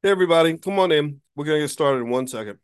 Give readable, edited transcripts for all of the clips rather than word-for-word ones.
Hey everybody, come on in. We're gonna get started in 1 second.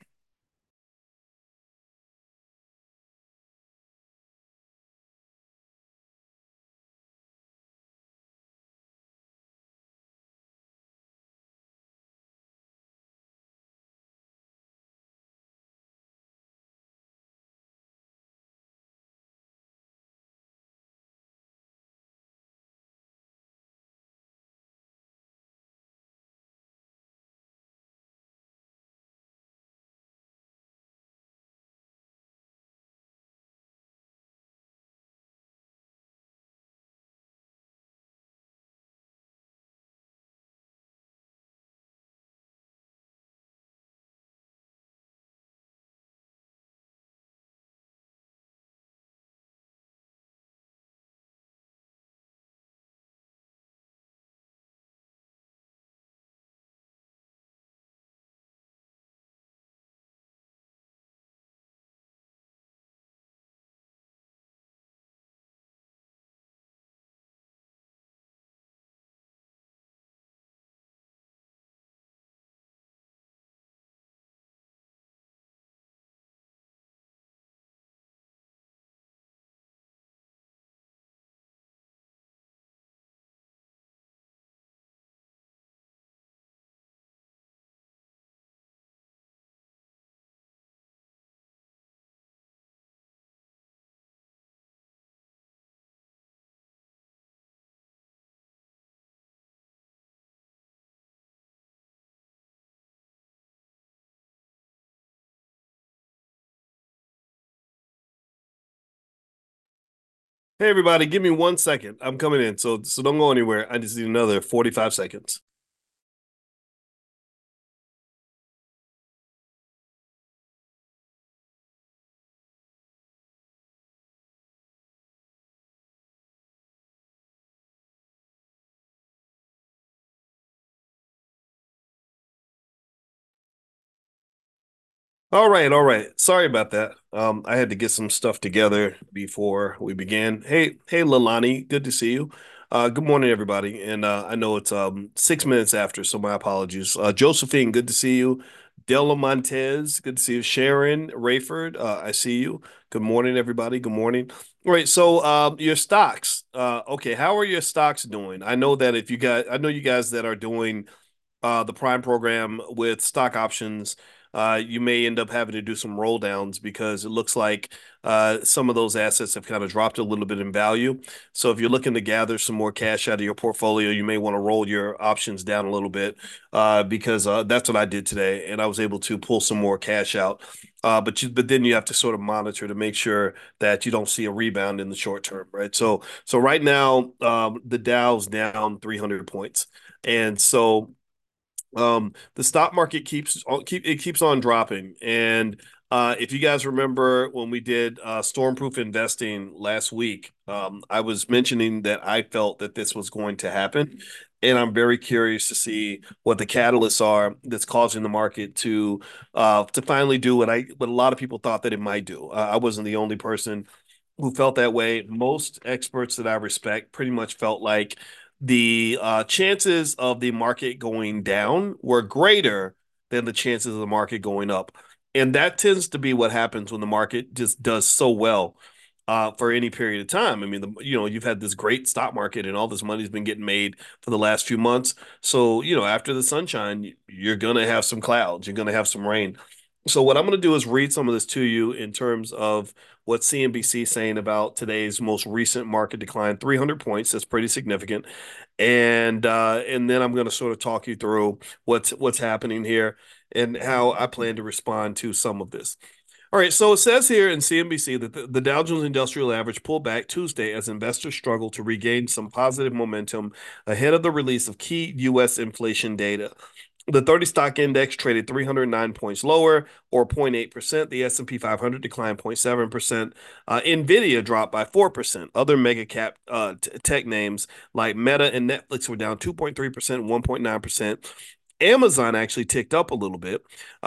Hey everybody, give me 1 second. I'm coming in, so don't go anywhere. I just need another 45 seconds. All right, all right. Sorry about that. I had to get some stuff together before we began. Hey, Lalani, good to see you. Good morning, everybody. And I know it's 6 minutes after, so my apologies. Josephine, good to see you. Della Montez, good to see you. Sharon Rayford, I see you. Good morning, everybody. Good morning. All right, so your stocks. Okay, how are your stocks doing? I know that if you guys, I know you guys that are doing the Prime program with stock options, you may end up having to do some roll downs because it looks like some of those assets have kind of dropped a little bit in value. So if you're looking to gather some more cash out of your portfolio, you may want to roll your options down a little bit because that's what I did today, and I was able to pull some more cash out. But then you have to sort of monitor to make sure that you don't see a rebound in the short term, right? So right now the Dow's down 300 points, and so the stock market keeps on dropping. And if you guys remember when we did stormproof investing last week, I was mentioning that I felt that this was going to happen. And I'm very curious to see what the catalysts are that's causing the market to finally do what a lot of people thought that it might do. I wasn't the only person who felt that way. Most experts that I respect pretty much felt like the chances of the market going down were greater than the chances of the market going up. And that tends to be what happens when the market just does so well for any period of time. I mean, you've had this great stock market and all this money's been getting made for the last few months. So, after the sunshine, you're going to have some clouds, you're going to have some rain. So what I'm going to do is read some of this to you in terms of what CNBC is saying about today's most recent market decline, 300 points. That's pretty significant. And then I'm going to sort of talk you through what's happening here and how I plan to respond to some of this. All right, so it says here in CNBC that the Dow Jones Industrial Average pulled back Tuesday as investors struggle to regain some positive momentum ahead of the release of key U.S. inflation data. The 30 stock index traded 309 points lower, or 0.8%. The S&P 500 declined 0.7%. Nvidia dropped by 4%. Other mega cap tech names like Meta and Netflix were down 2.3% and 1.9%. Amazon actually ticked up a little bit.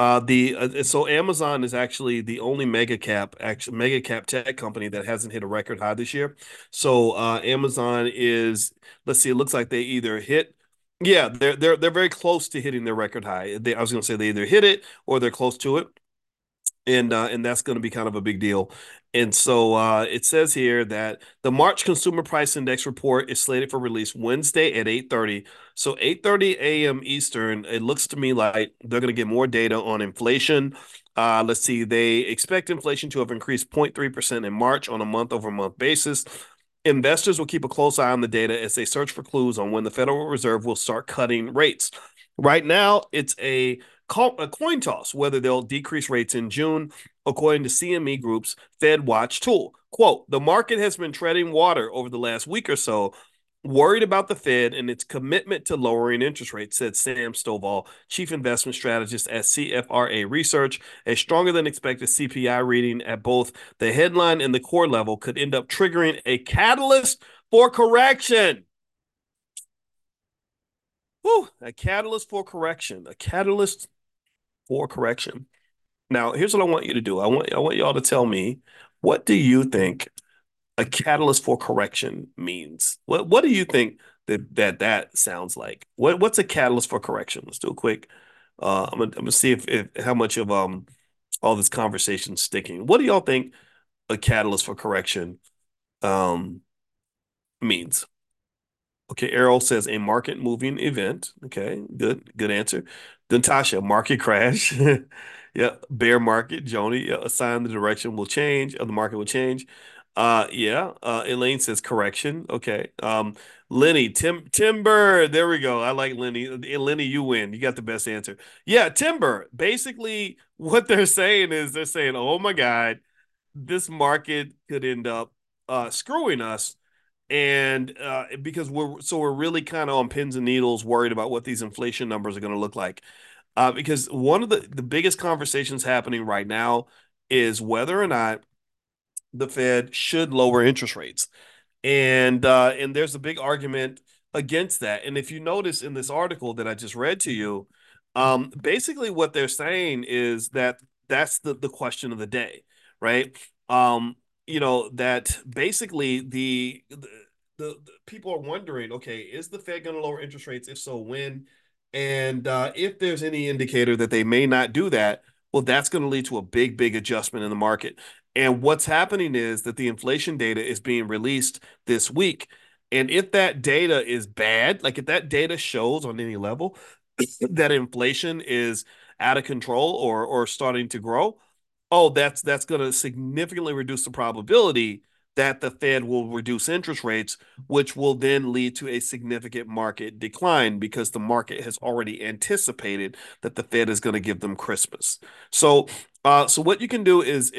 So Amazon is actually the only mega cap tech company that hasn't hit a record high this year. So Amazon is, let's see, it looks like they either hit Yeah, they're very close to hitting their record high. I was going to say they either hit it or they're close to it, and that's going to be kind of a big deal. And so it says here that the March Consumer Price Index report is slated for release Wednesday at 8:30. So 8:30 a.m. Eastern, it looks to me like they're going to get more data on inflation. Let's see, they expect inflation to have increased 0.3% in March on a month-over-month basis. Investors will keep a close eye on the data as they search for clues on when the Federal Reserve will start cutting rates. Right now, it's a coin toss whether they'll decrease rates in June, according to CME Group's Fed Watch tool. Quote, the market has been treading water over the last week or so, worried about the Fed and its commitment to lowering interest rates, said Sam Stovall, chief investment strategist at CFRA Research. A stronger than expected CPI reading at both the headline and the core level could end up triggering a catalyst for correction. Whew, a catalyst for correction. A catalyst for correction. Now, here's what I want you to do. I want y'all to tell me, what do you think a catalyst for correction means? What do you think that sounds like? What's a catalyst for correction? Let's do a quick. I'm gonna see if how much of all this conversation sticking. What do y'all think a catalyst for correction um means? Okay, Errol says a market moving event. Okay, good answer. Natasha, market crash. Yeah, bear market. Joni, yeah, a sign the direction will change, or the market will change. Yeah. Elaine says correction. Okay. Lenny, timber. There we go. I like Lenny. Lenny, you win. You got the best answer. Yeah, timber. Basically, what they're saying is they're saying, oh my God, this market could end up screwing us, and because we're really kind of on pins and needles, worried about what these inflation numbers are going to look like. Because one of the biggest conversations happening right now is whether or not the Fed should lower interest rates. And there's a big argument against that. And if you notice in this article that I just read to you, basically what they're saying is that that's the question of the day, right? Um, that basically the people are wondering, okay, is the Fed going to lower interest rates? If so, when? And if there's any indicator that they may not do that, well, that's going to lead to a big adjustment in the market. And what's happening is that the inflation data is being released this week. And if that data is bad, like if that data shows on any level that inflation is out of control or starting to grow, oh, that's going to significantly reduce the probability that the Fed will reduce interest rates, which will then lead to a significant market decline because the market has already anticipated that the Fed is going to give them Christmas. So, so what you can do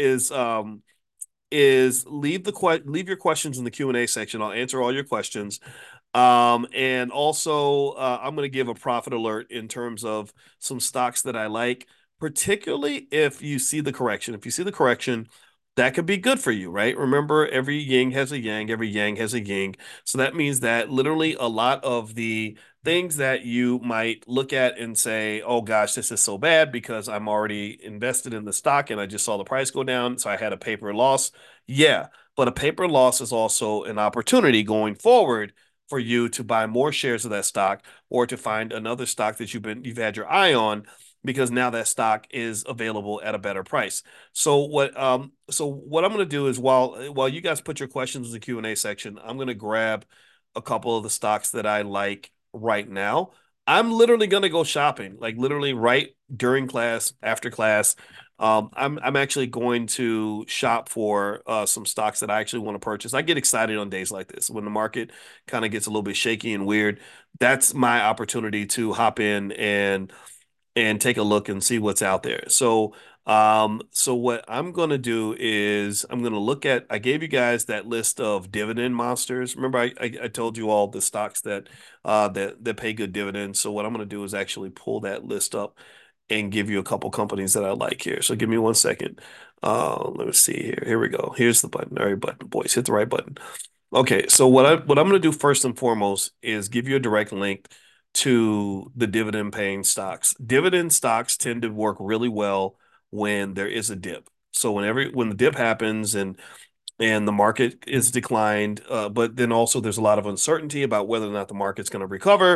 is leave your questions in the Q&A section. I'll answer all your questions. And also, I'm going to give a profit alert in terms of some stocks that I like, particularly if you see the correction. If you see the correction, that could be good for you, right? Remember, every yin has a yang, every yang has a yin. So that means that literally a lot of the things that you might look at and say, oh gosh, this is so bad because I'm already invested in the stock and I just saw the price go down. So I had a paper loss. Yeah. But a paper loss is also an opportunity going forward for you to buy more shares of that stock or to find another stock that you've had your eye on because now that stock is available at a better price. So what I'm going to do is while you guys put your questions in the Q&A section, I'm going to grab a couple of the stocks that I like right now. I'm literally going to go shopping, like literally right during class, after class. I'm actually going to shop for some stocks that I actually want to purchase. I get excited on days like this when the market kind of gets a little bit shaky and weird. That's my opportunity to hop in and take a look and see what's out there. So what I'm gonna do is I'm gonna look at. I gave you guys that list of dividend monsters. Remember, I told you all the stocks that pay good dividends. So what I'm gonna do is actually pull that list up and give you a couple companies that I like here. So give me one second. Let me see here. Here we go. Here's the button. All right, button, boys, hit the right button. Okay, so what I'm going to do first and foremost is give you a direct link to the dividend paying stocks. Dividend stocks tend to work really well when there is a dip. So when the dip happens and the market is declined, but then also there's a lot of uncertainty about whether or not the market's going to recover.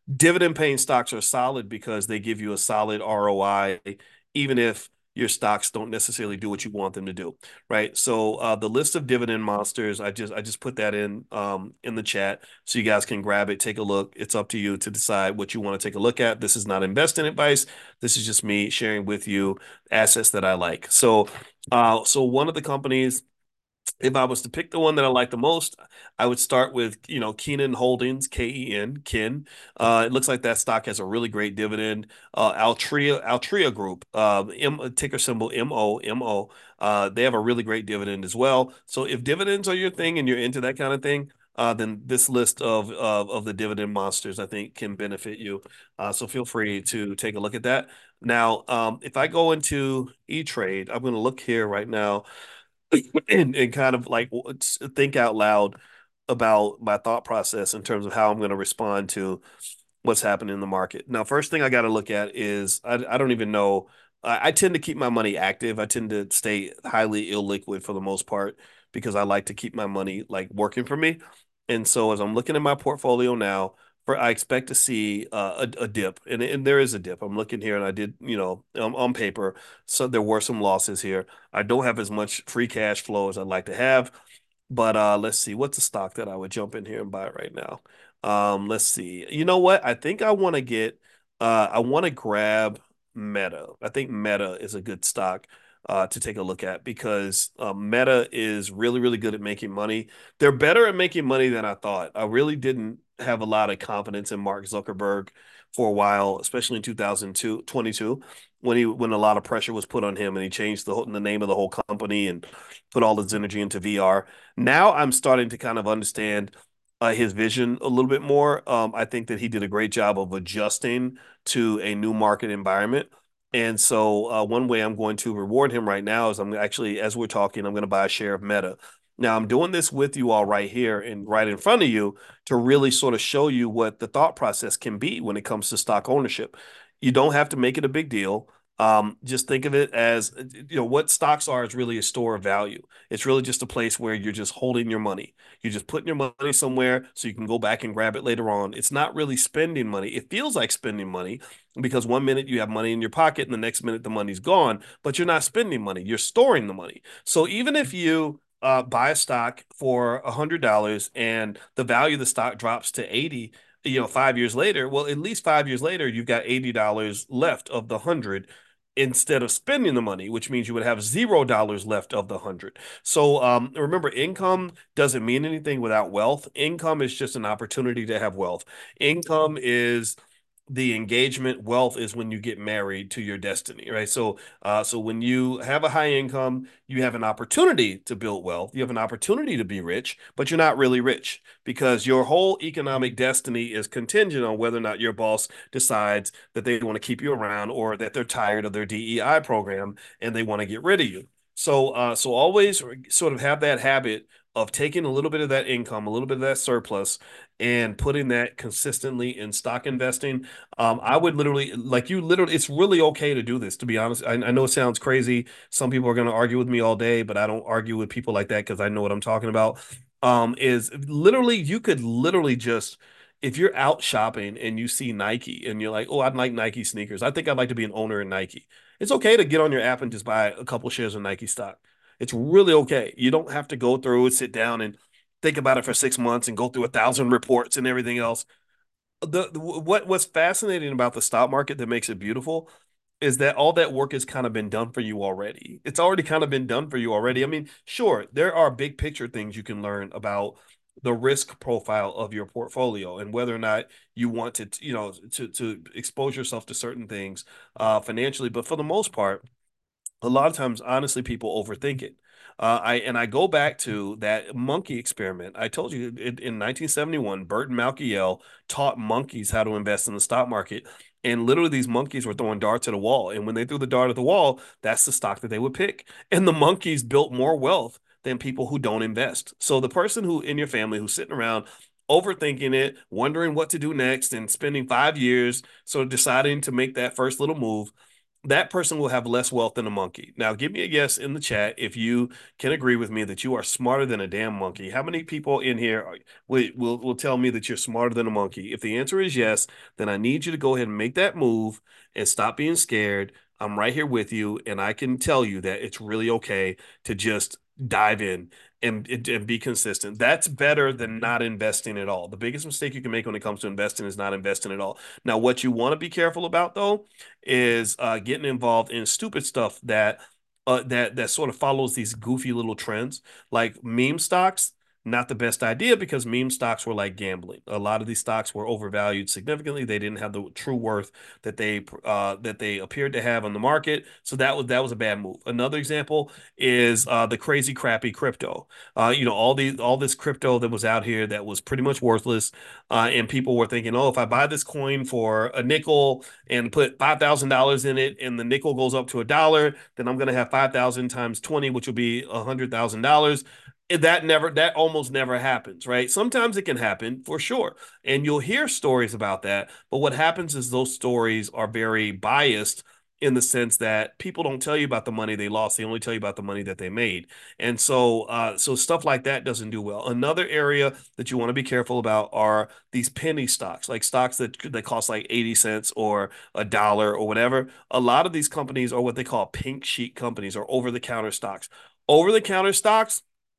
Dividend paying stocks are solid because they give you a solid ROI, even if your stocks don't necessarily do what you want them to do, right? So the list of dividend monsters, I just put that in the chat so you guys can grab it, take a look. It's up to you to decide what you want to take a look at. This is not investing advice. This is just me sharing with you assets that I like. So one of the companies, if I was to pick the one that I like the most, I would start with, Kenan Holdings, Ken, Ken. It looks like that stock has a really great dividend. Altria Group, ticker symbol MOMO. They have a really great dividend as well. So if dividends are your thing and you're into that kind of thing, then this list of the dividend monsters, I think, can benefit you. So feel free to take a look at that. Now, if I go into E-Trade, I'm going to look here right now and kind of like think out loud about my thought process in terms of how I'm going to respond to what's happening in the market. Now, first thing I got to look at is I don't even know. I tend to keep my money active. I tend to stay highly illiquid for the most part because I like to keep my money like working for me. And so as I'm looking at my portfolio now, I expect to see a dip, and there is a dip. I'm looking here, and I did, on paper, so there were some losses here. I don't have as much free cash flow as I'd like to have. But let's see, what's a stock that I would jump in here and buy right now? Let's see. You know what? I think I want to grab Meta. I think Meta is a good stock to take a look at because Meta is really, really good at making money. They're better at making money than I thought. I really didn't have a lot of confidence in Mark Zuckerberg for a while, especially in 2022, when a lot of pressure was put on him and he changed the name of the whole company and put all his energy into VR. Now I'm starting to kind of understand his vision a little bit more. I think that he did a great job of adjusting to a new market environment. And so one way I'm going to reward him right now is I'm actually, as we're talking, I'm going to buy a share of Meta. Now I'm doing this with you all right here and right in front of you to really sort of show you what the thought process can be when it comes to stock ownership. You don't have to make it a big deal. Just think of it as, what stocks are is really a store of value. It's really just a place where you're just holding your money. You're just putting your money somewhere so you can go back and grab it later on. It's not really spending money. It feels like spending money because one minute you have money in your pocket and the next minute the money's gone, but you're not spending money. You're storing the money. So even if you buy a stock for $100 and the value of the stock drops to 80, 5 years later, well, at least 5 years later, you've got $80 left of the 100 instead of spending the money, which means you would have $0 left of the 100. So remember, income doesn't mean anything without wealth. Income is just an opportunity to have wealth. Income is the engagement. Wealth is when you get married to your destiny, right? So when you have a high income, you have an opportunity to build wealth. You have an opportunity to be rich, but you're not really rich because your whole economic destiny is contingent on whether or not your boss decides that they want to keep you around or that they're tired of their DEI program and they want to get rid of you. So always sort of have that habit of taking a little bit of that income, a little bit of that surplus, and putting that consistently in stock investing. I would literally, it's really okay to do this, to be honest. I know it sounds crazy. Some people are going to argue with me all day, but I don't argue with people like that because I know what I'm talking about. Is literally, you could literally just, if you're out shopping and you see Nike and you're like, oh, I'd like Nike sneakers. I think I'd like to be an owner in Nike. It's okay to get on your app and just buy a couple shares of Nike stock. It's really okay. You don't have to go through and sit down and think about it for 6 months and go through 1,000 reports and everything else. What's fascinating about the stock market that makes it beautiful is that all that work has kind of been done for you already. It's already kind of been done for you already. I mean, sure, there are big picture things you can learn about the risk profile of your portfolio and whether or not you want to, to expose yourself to certain things financially. But for the most part, a lot of times, honestly, people overthink it. I go back to that monkey experiment. I told you in 1971, Burton Malkiel taught monkeys how to invest in the stock market, and literally these monkeys were throwing darts at a wall. And when they threw the dart at the wall, that's the stock that they would pick. And the monkeys built more wealth than people who don't invest. So the person who in your family who's sitting around overthinking it, wondering what to do next, and spending 5 years sort of deciding to make that first little move that person will have less wealth than a monkey. Now, give me a yes in the chat if you can agree with me that you are smarter than a damn monkey. How many people in here will tell me that you're smarter than a monkey? If the answer is yes, then I need you to go ahead and make that move and stop being scared. I'm right here with you, and I can tell you that it's really okay to just dive in and be consistent. That's better than not investing at all. The biggest mistake you can make when it comes to investing is not investing at all. Now, what you want to be careful about though is getting involved in stupid stuff that sort of follows these goofy little trends, like meme stocks. Not the best idea because meme stocks were like gambling. A lot of these stocks were overvalued significantly. They didn't have the true worth that they appeared to have on the market. So that was a bad move. Another example is the crazy crappy crypto. All this crypto that was out here that was pretty much worthless, and people were thinking, oh, if I buy this coin for a nickel and put $5,000 in it and the nickel goes up to $1, then I'm going to have 5,000 times 20, which will be $100,000. That almost never happens, right? Sometimes it can happen for sure. And you'll hear stories about that. But what happens is those stories are very biased in the sense that people don't tell you about the money they lost. They only tell you about the money that they made. And so stuff like that doesn't do well. Another area that you want to be careful about are these penny stocks, like stocks that cost like 80 cents or $1 or whatever. A lot of these companies are what they call pink sheet companies or over the counter stocks. Over the counter stocks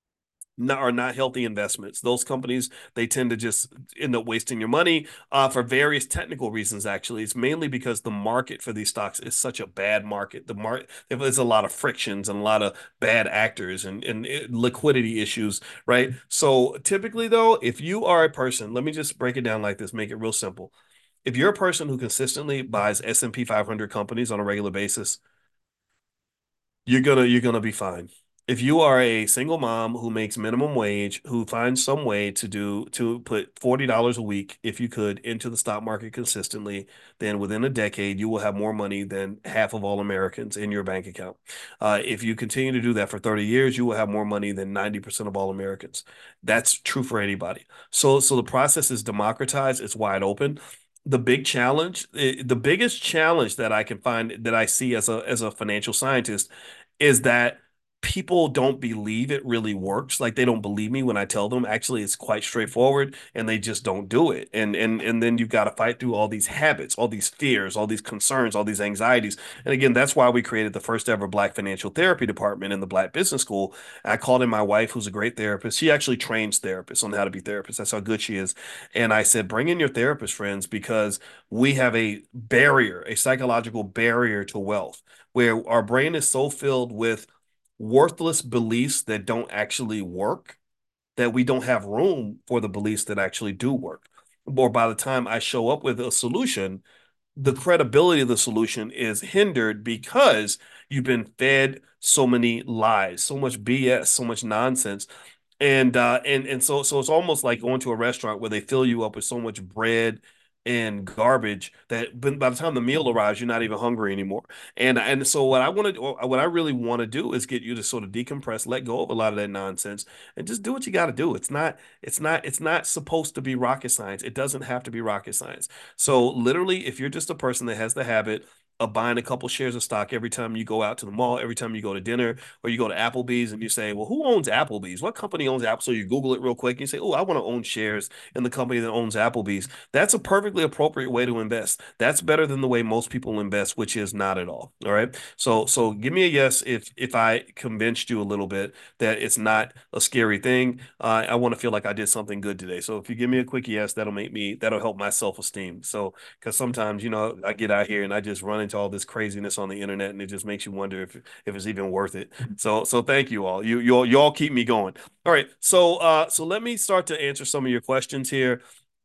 are not healthy investments. Those companies, they tend to just end up wasting your money for various technical reasons. Actually, it's mainly because the market for these stocks is such a bad market. There's a lot of frictions and a lot of bad actors and liquidity issues, right? So typically, though, if you are a person, let me just break it down like this, make it real simple. If you're a person who consistently buys S&P 500 companies on a regular basis, you're gonna be fine. If you are a single mom who makes minimum wage, who finds some way to put $40 a week, if you could, into the stock market consistently, then within a decade you will have more money than half of all Americans in your bank account. If you continue to do that for 30 years, you will have more money than 90% of all Americans. That's true for anybody. So the process is democratized, it's wide open. The biggest challenge that I can find that I see as a financial scientist is that people don't believe it really works. Like they don't believe me when I tell them actually it's quite straightforward and they just don't do it. And then you've got to fight through all these habits, all these fears, all these concerns, all these anxieties. And again, that's why we created the first ever Black financial therapy department in the Black Business School. I called in my wife, who's a great therapist. She actually trains therapists on how to be therapists. That's how good she is. And I said, bring in your therapist friends because we have a barrier, a psychological barrier to wealth where our brain is so filled with worthless beliefs that don't actually work that we don't have room for the beliefs that actually do work. Or by the time I show up with a solution, the credibility of the solution is hindered because you've been fed so many lies, so much BS, so much nonsense and so it's almost like going to a restaurant where they fill you up with so much bread and garbage that by the time the meal arrives, you're not even hungry anymore. And so what I really want to do is get you to sort of decompress, let go of a lot of that nonsense, and just do what you got to do. It's not supposed to be rocket science. It doesn't have to be rocket science. So literally, if you're just a person that has the habit of buying a couple shares of stock every time you go out to the mall, every time you go to dinner, or you go to Applebee's and you say, well, who owns Applebee's? What company owns Apple? So you Google it real quick and you say, oh, I want to own shares in the company that owns Applebee's. That's a perfectly appropriate way to invest. That's better than the way most people invest, which is not at all. All right. So give me a yes if I convinced you a little bit that it's not a scary thing. I want to feel like I did something good today. So if you give me a quick yes, that'll help my self-esteem. So because sometimes, I get out here and I just run into all this craziness on the internet and it just makes you wonder if it's even worth it. So thank you all. You all keep me going. All right. So let me start to answer some of your questions here.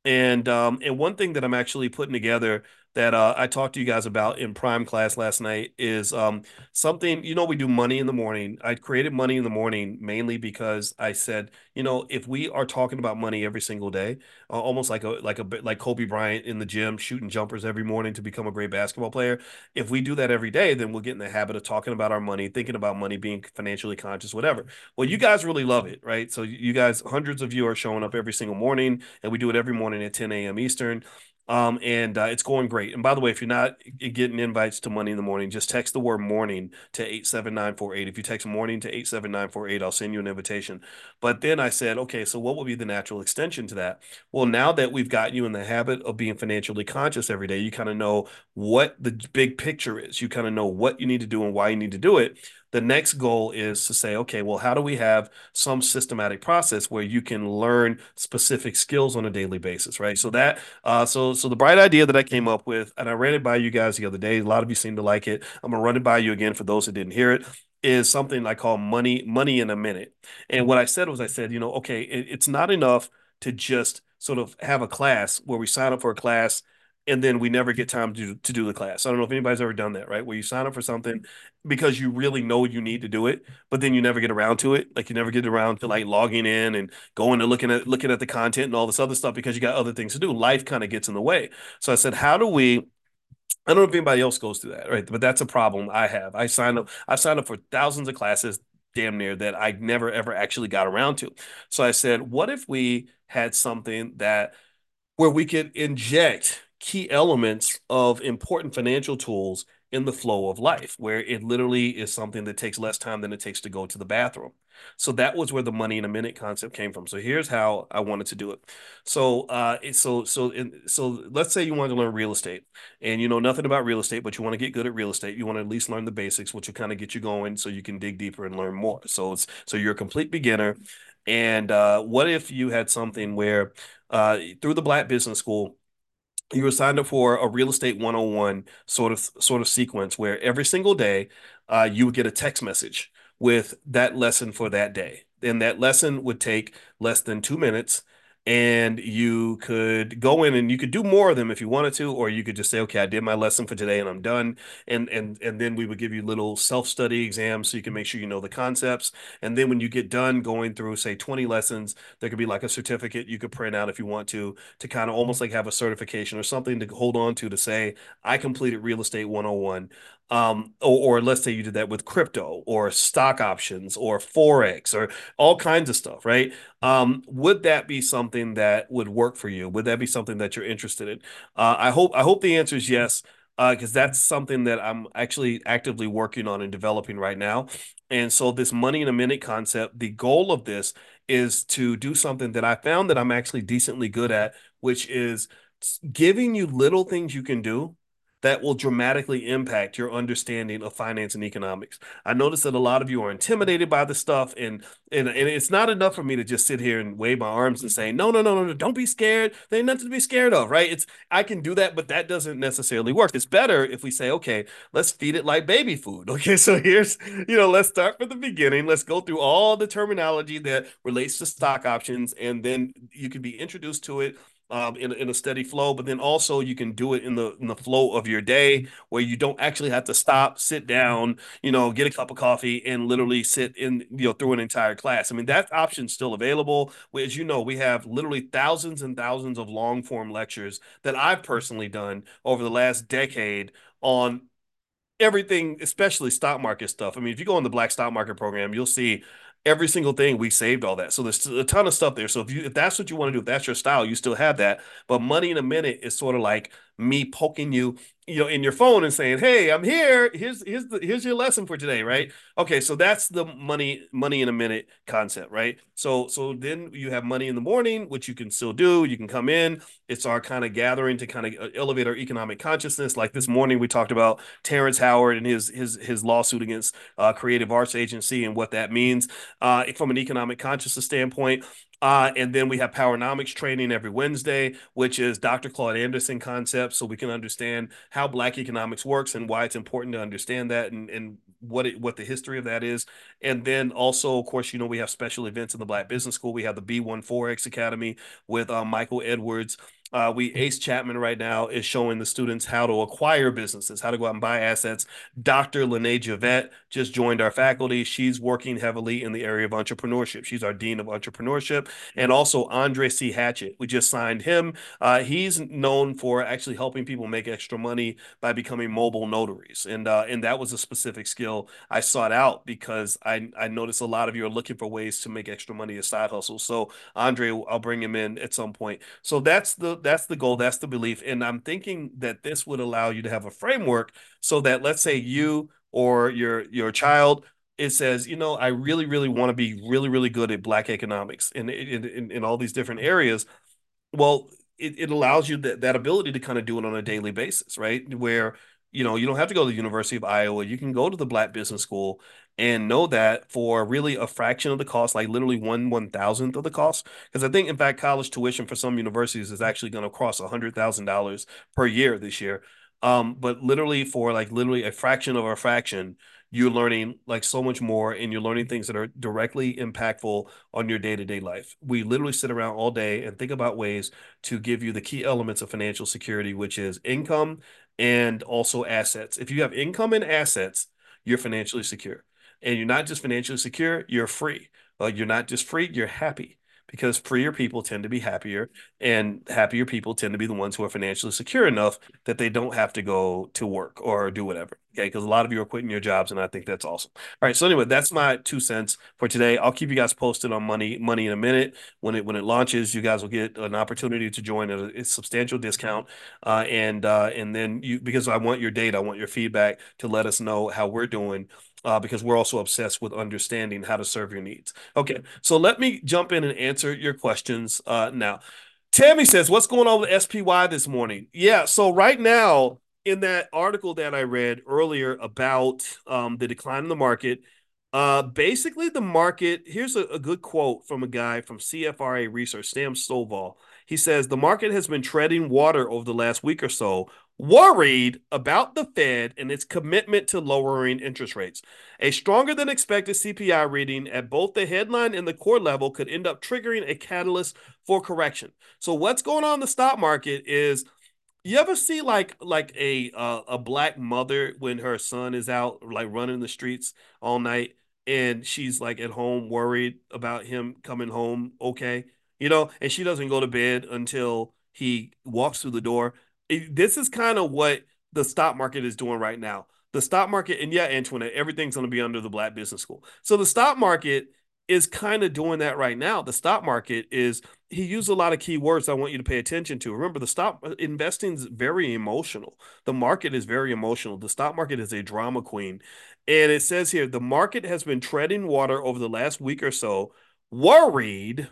And one thing that I'm actually putting together that I talked to you guys about in prime class last night is something, we do money in the morning. I created money in the morning mainly because I said, if we are talking about money every single day, almost like Kobe Bryant in the gym shooting jumpers every morning to become a great basketball player. If we do that every day, then we'll get in the habit of talking about our money, thinking about money, being financially conscious, whatever. Well, you guys really love it, right? So you guys, hundreds of you are showing up every single morning, and we do it every morning at 10 a.m. Eastern. And it's going great. And by the way, if you're not getting invites to Money in the Morning, just text the word morning to 87948. If you text morning to 87948, I'll send you an invitation. But then I said, okay, so what would be the natural extension to that? Well, now that we've got you in the habit of being financially conscious every day, you kind of know what the big picture is. You kind of know what you need to do and why you need to do it. The next goal is to say, okay, well, how do we have some systematic process where you can learn specific skills on a daily basis, right? So the bright idea that I came up with, and I ran it by you guys the other day. A lot of you seem to like it. I'm gonna run it by you again for those that didn't hear it. Is something I call money in a minute. And what I said was, I said, okay, it's not enough to just sort of have a class where we sign up for a class and then we never get time to do the class. I don't know if anybody's ever done that, right? Where you sign up for something because you really know you need to do it, but then you never get around to it. Like you never get around to like logging in and going to looking at the content and all this other stuff because you got other things to do. Life kind of gets in the way. So I said, how do we I don't know if anybody else goes through that, right? But that's a problem I have. I signed up for thousands of classes damn near that I never ever actually got around to. So I said, what if we had something that where we could inject key elements of important financial tools in the flow of life, where it literally is something that takes less time than it takes to go to the bathroom. So that was where the money in a minute concept came from. So here's how I wanted to do it. So let's say you want to learn real estate and you know nothing about real estate, but you want to get good at real estate. You want to at least learn the basics, which will kind of get you going so you can dig deeper and learn more. So you're a complete beginner. And what if you had something where through the Black Business School, you were signed up for a real estate 101 sort of sequence where every single day you would get a text message with that lesson for that day. And that lesson would take less than 2 minutes. And you could go in and you could do more of them if you wanted to, or you could just say, okay, I did my lesson for today and I'm done. And then we would give you little self-study exams so you can make sure you know the concepts. And then when you get done going through, say, 20 lessons, there could be like a certificate you could print out if you want to kind of almost like have a certification or something to hold on to say, I completed real estate 101. Or let's say you did that with crypto or stock options or Forex or all kinds of stuff, right? Would that be something that would work for you? Would that be something that you're interested in? I hope the answer is yes, because that's something that I'm actually actively working on and developing right now. And so this money in a minute concept, the goal of this is to do something that I found that I'm actually decently good at, which is giving you little things you can do that will dramatically impact your understanding of finance and economics. I notice that a lot of you are intimidated by the stuff, and it's not enough for me to just sit here and wave my arms and say, no, no, no, no, no, don't be scared. There ain't nothing to be scared of, right? It's I can do that, but that doesn't necessarily work. It's better if we say, okay, let's feed it like baby food. Okay, so let's start from the beginning. Let's go through all the terminology that relates to stock options, and then you can be introduced to it in a steady flow, but then also you can do it in the flow of your day where you don't actually have to stop, sit down, get a cup of coffee and literally sit in, through an entire class. I mean, that option's still available. As you know, we have literally thousands and thousands of long form lectures that I've personally done over the last decade on everything, especially stock market stuff. I mean, if you go on the Black Stock Market program, you'll see every single thing we saved all that. So there's a ton of stuff there. So if that's what you want to do, if that's your style, you still have that. But money in a minute is sort of like me poking you, in your phone and saying, "Hey, I'm here. Here's your lesson for today, right?" Okay, so that's the money in a minute concept, right? So then you have money in the morning, which you can still do. You can come in. It's our kind of gathering to kind of elevate our economic consciousness. Like this morning, we talked about Terrence Howard and his lawsuit against Creative Arts Agency and what that means from an economic consciousness standpoint. And then we have Powernomics training every Wednesday, which is Dr. Claude Anderson concepts, so we can understand how Black economics works and why it's important to understand that and what the history of that is. And then also, of course, we have special events in the Black Business School. We have the B1 Forex Academy with Michael Edwards. Ace Chapman right now is showing the students how to acquire businesses, how to go out and buy assets. Dr. Lene Javette just joined our faculty. She's working heavily in the area of entrepreneurship. She's our dean of entrepreneurship, and also Andre C. Hatchett. We just signed him. He's known for actually helping people make extra money by becoming mobile notaries, and that was a specific skill I sought out because I noticed a lot of you are looking for ways to make extra money as side hustles. So Andre, I'll bring him in at some point. So that's the goal, that's the belief. And I'm thinking that this would allow you to have a framework so that let's say you or your child, it says, I really, really want to be really, really good at Black economics in all these different areas. Well, it allows you that ability to kind of do it on a daily basis, right? Where, you don't have to go to the University of Iowa. You can go to the Black Business School and know that for really a fraction of the cost, like literally one thousandth of the cost. Because I think, in fact, college tuition for some universities is actually going to cross $100,000 per year this year. But literally for like literally a fraction of a fraction, you're learning like so much more and you're learning things that are directly impactful on your day-to-day life. We literally sit around all day and think about ways to give you the key elements of financial security, which is income and also assets. If you have income and assets, you're financially secure. And you're not just financially secure, you're free. You're not just free, you're happy because freer people tend to be happier, and happier people tend to be the ones who are financially secure enough that they don't have to go to work or do whatever. Okay, because a lot of you are quitting your jobs, and I think that's awesome. All right, so anyway, that's my 2 cents for today. I'll keep you guys posted on money in a minute. When it launches, you guys will get an opportunity to join at a substantial discount, and then you, because I want your data, I want your feedback to let us know how we're doing. Because we're also obsessed with understanding how to serve your needs. Okay, so let me jump in and answer your questions now. Tammy says, "What's going on with SPY this morning?" Yeah, so right now, in that article that I read earlier about the decline in the market, basically the market, here's a good quote from a guy from CFRA Research, Sam Stovall. He says, "The market has been treading water over the last week or so, worried about the Fed and its commitment to lowering interest rates. A stronger than expected CPI reading at both the headline and the core level could end up triggering a catalyst for correction." So what's going on in the stock market is, you ever see like a black mother when her son is out like running the streets all night and she's like at home worried about him coming home okay, and she doesn't go to bed until he walks through the door. This is kind of what the stock market is doing right now. The stock market, and yeah, Antoinette, everything's going to be under the Black Business School. So the stock market is kind of doing that right now. The stock market is, he used a lot of key words I want you to pay attention to. Remember, the stock investing is very emotional. The market is very emotional. The stock market is a drama queen. And it says here, the market has been treading water over the last week or so, worried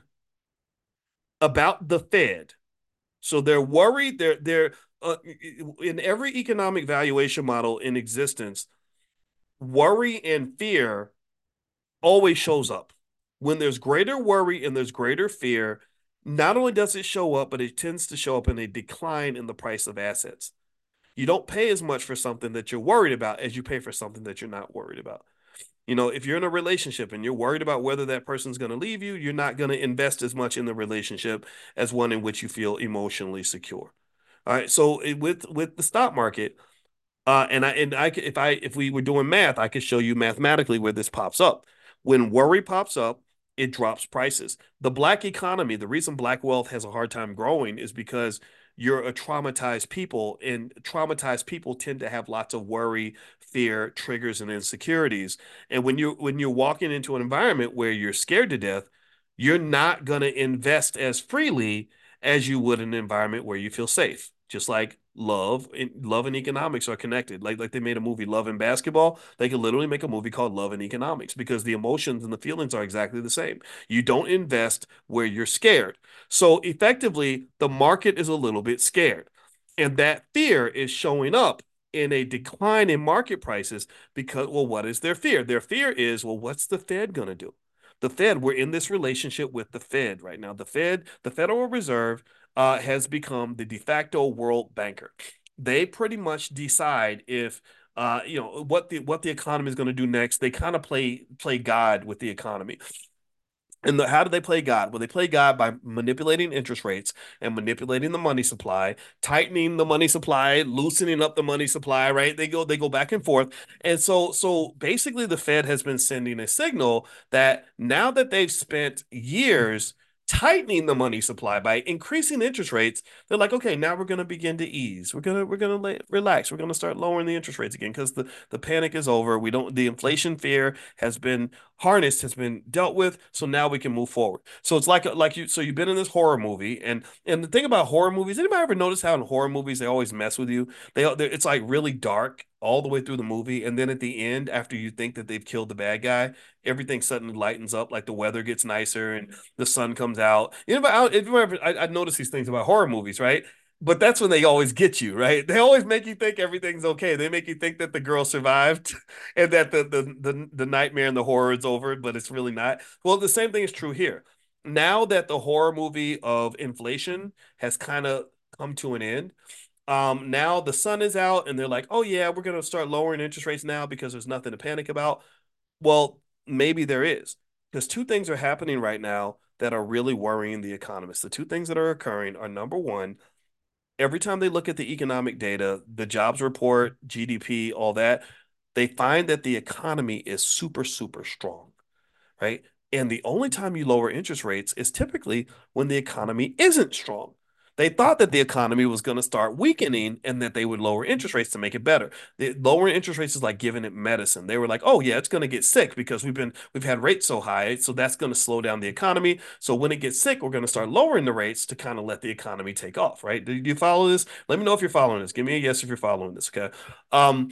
about the Fed. So they're worried. They're in every economic valuation model in existence, worry and fear always shows up. When there's greater worry and there's greater fear, not only does it show up, but it tends to show up in a decline in the price of assets. You don't pay as much for something that you're worried about as you pay for something that you're not worried about. If you're in a relationship and you're worried about whether that person's going to leave you, you're not going to invest as much in the relationship as one in which you feel emotionally secure. All right. So with the stock market, if we were doing math, I could show you mathematically where this pops up. When worry pops up, it drops prices. The black economy, the reason black wealth has a hard time growing is because you're a traumatized people, and traumatized people tend to have lots of worry, fear, triggers, and insecurities. And when you're walking into an environment where you're scared to death, you're not going to invest as freely as you would in an environment where you feel safe. Just like love and economics are connected. Like they made a movie, Love and Basketball. They could literally make a movie called Love and Economics because the emotions and the feelings are exactly the same. You don't invest where you're scared. So effectively, the market is a little bit scared. And that fear is showing up in a decline in market prices because, well, what is their fear? Their fear is, well, what's the Fed going to do? The Fed, we're in this relationship with the Fed right now. The Federal Reserve, has become the de facto world banker. They pretty much decide if what the economy is going to do next. They kind of play God with the economy. And how do they play God? Well, they play God by manipulating interest rates and manipulating the money supply, tightening the money supply, loosening up the money supply, right? They go back and forth. And so basically the Fed has been sending a signal that now that they've spent years tightening the money supply by increasing interest rates. They're like, okay, now we're going to begin to ease. We're going to relax. We're going to start lowering the interest rates again because the panic is over. We don't the inflation fear has been harnessed, has been dealt with. So now we can move forward. So it's like you. So you've been in this horror movie, and the thing about horror movies, anybody ever notice how in horror movies they always mess with you? It's like really dark all the way through the movie, and then at the end, after you think that they've killed the bad guy, everything suddenly lightens up. Like the weather gets nicer and the sun comes out. You know, I notice these things about horror movies, right? But that's when they always get you, right? They always make you think everything's okay. They make you think that the girl survived and that the nightmare and the horror is over, but it's really not. Well, the same thing is true here. Now that the horror movie of inflation has kind of come to an end, now the sun is out and they're like, oh yeah, we're gonna start lowering interest rates now because there's nothing to panic about. Well, maybe there is, because two things are happening right now that are really worrying the economists. The two things that are occurring are number one, every time they look at the economic data, the jobs report, GDP, all that, they find that the economy is super, super strong, right? And the only time you lower interest rates is typically when the economy isn't strong. They thought that the economy was going to start weakening and that they would lower interest rates to make it better. Lowering interest rates is like giving it medicine. They were like, "Oh yeah, it's going to get sick because we've had rates so high, so that's going to slow down the economy. So when it gets sick, we're going to start lowering the rates to kind of let the economy take off." Right? Do you follow this? Let me know if you're following this. Give me a yes if you're following this. Okay. Um,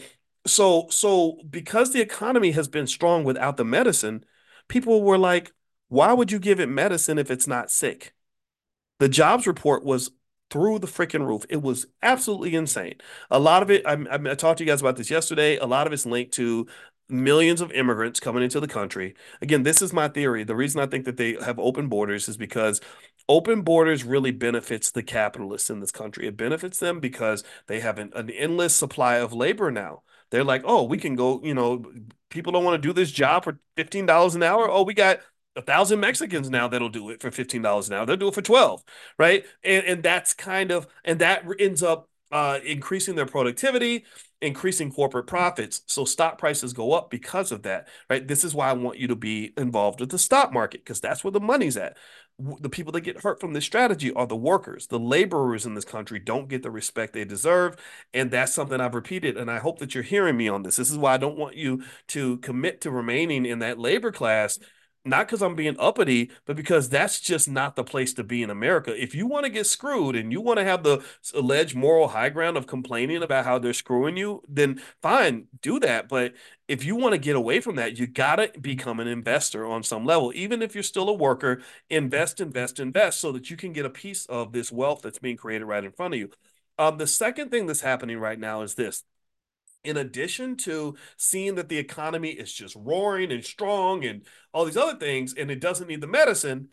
so because the economy has been strong without the medicine, people were like, why would you give it medicine if it's not sick? The jobs report was through the freaking roof. It was absolutely insane. A lot of it, I talked to you guys about this yesterday. A lot of it's linked to millions of immigrants coming into the country. Again, this is my theory. The reason I think that they have open borders is because open borders really benefits the capitalists in this country. It benefits them because they have an endless supply of labor now. They're like, oh, we can go, people don't want to do this job for $15 an hour. Oh, we got 1,000 Mexicans now that'll do it for $15 an hour. They'll do it for 12, right? And that's and that ends up increasing their productivity, increasing corporate profits. So stock prices go up because of that, right? This is why I want you to be involved with the stock market because that's where the money's at. The people that get hurt from this strategy are the workers. The laborers in this country don't get the respect they deserve. And that's something I've repeated. And I hope that you're hearing me on this. This is why I don't want you to commit to remaining in that labor class, not because I'm being uppity, but because that's just not the place to be in America. If you want to get screwed and you want to have the alleged moral high ground of complaining about how they're screwing you, then fine, do that. But if you want to get away from that, you got to become an investor on some level. Even if you're still a worker, invest, invest, invest so that you can get a piece of this wealth that's being created right in front of you. The second thing that's happening right now is this: in addition to seeing that the economy is just roaring and strong and all these other things, and it doesn't need the medicine,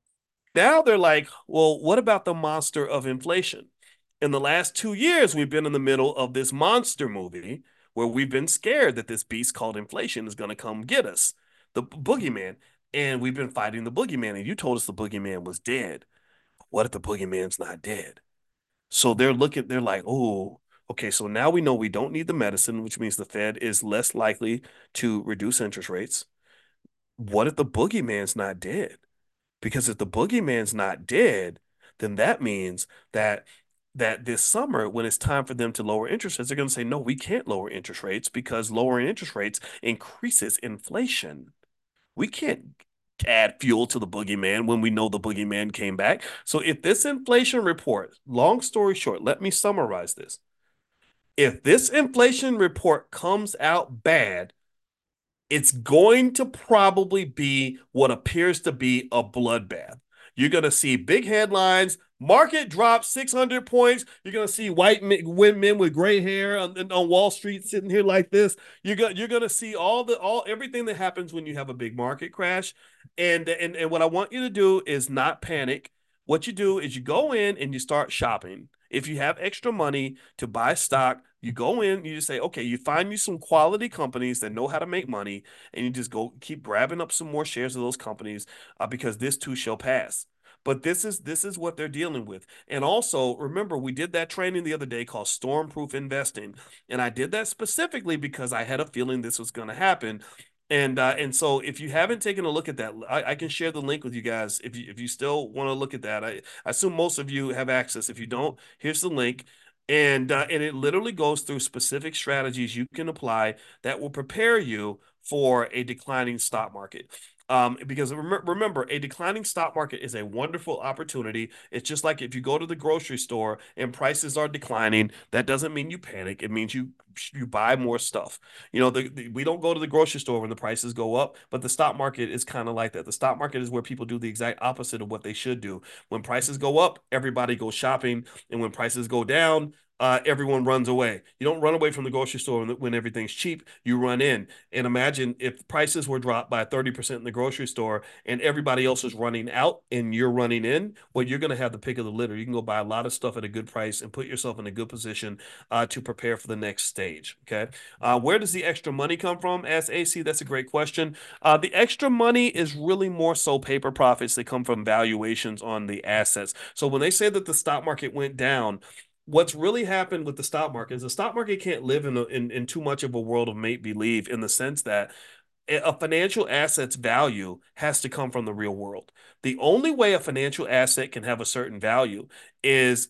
now they're like, well, what about the monster of inflation? In the last 2 years, we've been in the middle of this monster movie where we've been scared that this beast called inflation is going to come get us, the boogeyman. And we've been fighting the boogeyman, and you told us the boogeyman was dead. What if the boogeyman's not dead? So they're like, oh, okay, so now we know we don't need the medicine, which means the Fed is less likely to reduce interest rates. What if the boogeyman's not dead? Because if the boogeyman's not dead, then that means that this summer, when it's time for them to lower interest rates, they're going to say, no, we can't lower interest rates because lowering interest rates increases inflation. We can't add fuel to the boogeyman when we know the boogeyman came back. So if this inflation report, long story short, let me summarize this. If this inflation report comes out bad, it's going to probably be what appears to be a bloodbath. You're going to see big headlines. Market drops 600 points. You're going to see white men with gray hair on Wall Street sitting here like this. You're going to see everything that happens when you have a big market crash. And what I want you to do is not panic. What you do is you go in and you start shopping. If you have extra money to buy stock, you go in, you just say, okay, you find you some quality companies that know how to make money, and you just go keep grabbing up some more shares of those companies because this too shall pass. But this is what they're dealing with. And also, remember, we did that training the other day called Stormproof Investing. And I did that specifically because I had a feeling this was going to happen. And so if you haven't taken a look at that, I can share the link with you guys if you still want to look at that. I assume most of you have access. If you don't, here's the link. And it literally goes through specific strategies you can apply that will prepare you for a declining stock market. Because remember, a declining stock market is a wonderful opportunity. It's just like if you go to the grocery store and prices are declining, that doesn't mean you panic. It means you buy more stuff. We don't go to the grocery store when the prices go up, but the stock market is kind of like that. The stock market is where people do the exact opposite of what they should do. When prices go up, everybody goes shopping, and when prices go down, everyone runs away. You don't run away from the grocery store when everything's cheap. You run in. And imagine if prices were dropped by 30% in the grocery store and everybody else is running out and you're running in, well, you're going to have the pick of the litter. You can go buy a lot of stuff at a good price and put yourself in a good position to prepare for the next stage. Okay. Where does the extra money come from? As AC, that's a great question. The extra money is really more so paper profits that come from valuations on the assets. So when they say that the stock market went down, what's really happened with the stock market is the stock market can't live in too much of a world of make believe in the sense that a financial asset's value has to come from the real world. The only way a financial asset can have a certain value is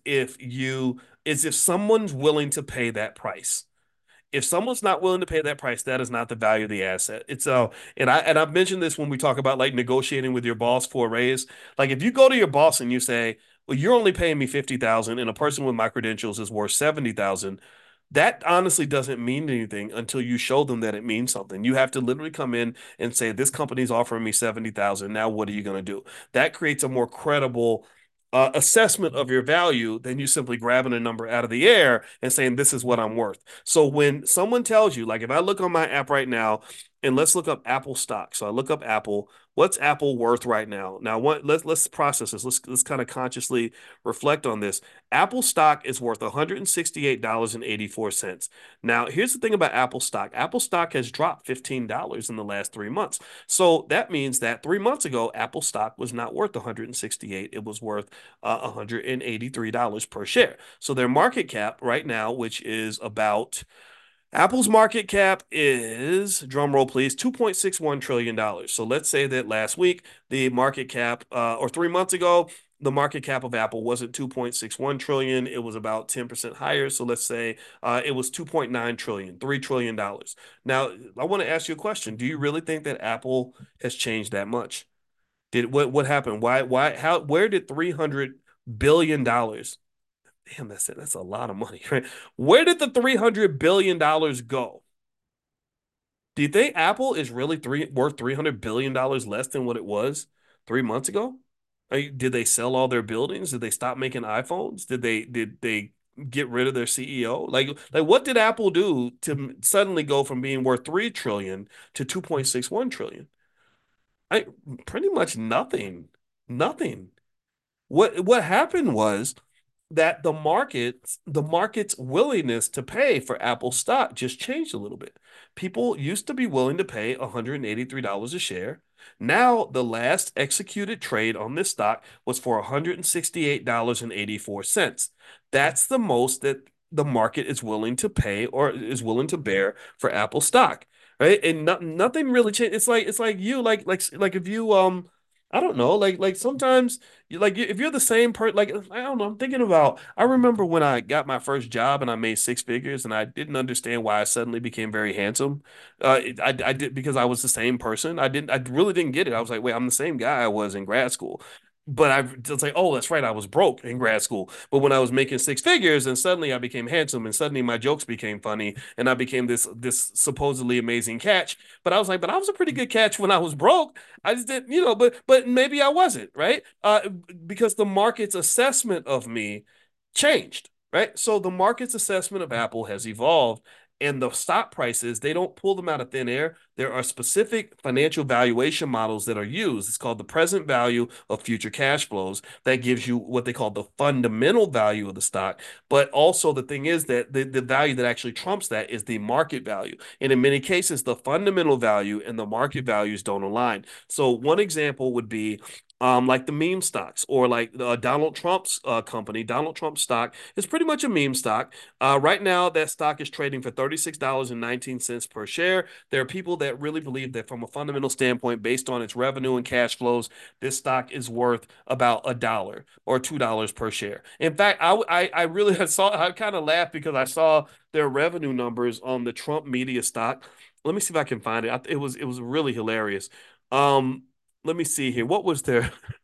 if someone's willing to pay that price. If someone's not willing to pay that price, that is not the value of the asset. And I've mentioned this when we talk about like negotiating with your boss for a raise. Like if you go to your boss and you say, "Well, you're only paying me 50,000 and a person with my credentials is worth 70,000." That honestly doesn't mean anything until you show them that it means something. You have to literally come in and say, "This company's offering me 70,000. Now what are you going to do?" That creates a more credible assessment of your value than you simply grabbing a number out of the air and saying, "This is what I'm worth." So when someone tells you, like if I look on my app right now and let's look up Apple stock. So I look up Apple. What's Apple worth right now? Now, let's process this. Let's kind of consciously reflect on this. Apple stock is worth $168.84. Now, here's the thing about Apple stock. Apple stock has dropped $15 in the last 3 months. So that means that 3 months ago, Apple stock was not worth 168. It was worth $183 per share. So their market cap right now, which is about Apple's market cap is, drum roll please, $2.61 trillion dollars. So let's say that last week, the market cap, or 3 months ago, the market cap of Apple wasn't 2.61 trillion. It was about 10% higher. So let's say it was 2.9 trillion, $3 trillion. Now, I want to ask you a question. Do you really think that Apple has changed that much? What happened? Where did $300 billion? Damn, that's it. That's a lot of money, right? Where did the $300 billion go? Do you think Apple is really worth $300 billion less than what it was 3 months ago? Did they sell all their buildings? Did they stop making iPhones? Did they get rid of their CEO? Like what did Apple do to suddenly go from being worth 3 trillion to 2.61 trillion? I Pretty much nothing. Nothing. What happened was that the market's willingness to pay for Apple stock just changed a little bit. People used to be willing to pay $183 a share. Now, the last executed trade on this stock was for $168.84. That's the most that the market is willing to pay or is willing to bear for Apple stock, right? And nothing really changed. It's like you like if you I don't know, like sometimes if you're the same person, like I don't know, I'm thinking about I remember when I got my first job and I made six figures and I didn't understand why I suddenly became very handsome. I did because I was the same person. I really didn't get it. I was like, wait, I'm the same guy I was in grad school. But I was like, oh, that's right. I was broke in grad school. But when I was making six figures, and suddenly I became handsome, and suddenly my jokes became funny, and I became this supposedly amazing catch. But I was like, but I was a pretty good catch when I was broke. I just didn't, but maybe I wasn't, right? Because the market's assessment of me changed, right? So the market's assessment of Apple has evolved, and the stock prices, they don't pull them out of thin air. There are specific financial valuation models that are used. It's called the present value of future cash flows. That gives you what they call the fundamental value of the stock. But also the thing is that the value that actually trumps that is the market value. And in many cases, the fundamental value and the market values don't align. So one example would be like the meme stocks or like Donald Trump's company. Donald Trump stock is pretty much a meme stock. Right now, that stock is trading for $36.19 per share. There are people that really believe that from a fundamental standpoint, based on its revenue and cash flows, this stock is worth about $1 or $2 per share. In fact, I really I kind of laughed because I saw their revenue numbers on the Trump media stock. Let me see if I can find it. It was really hilarious. Um, Let me see here. What was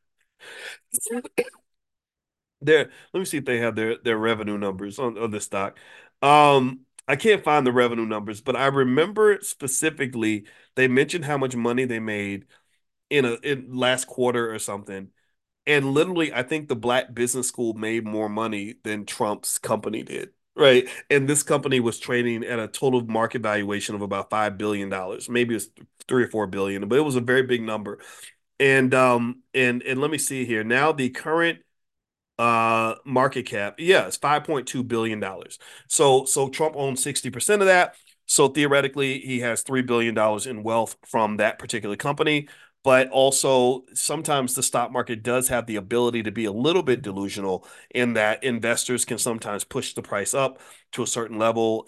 their let me see if they have their revenue numbers on the stock. I can't find the revenue numbers, but I remember specifically they mentioned how much money they made in last quarter or something. And literally, I think the Black Business School made more money than Trump's company did. Right. And this company was trading at a total market valuation of about $5 billion. Maybe it's 3 or 4 billion, but it was a very big number. And let me see here. Now the current market cap, yeah, it's $5.2 billion. So Trump owns 60% of that. So theoretically, he has $3 billion in wealth from that particular company. But also, sometimes the stock market does have the ability to be a little bit delusional in that investors can sometimes push the price up to a certain level,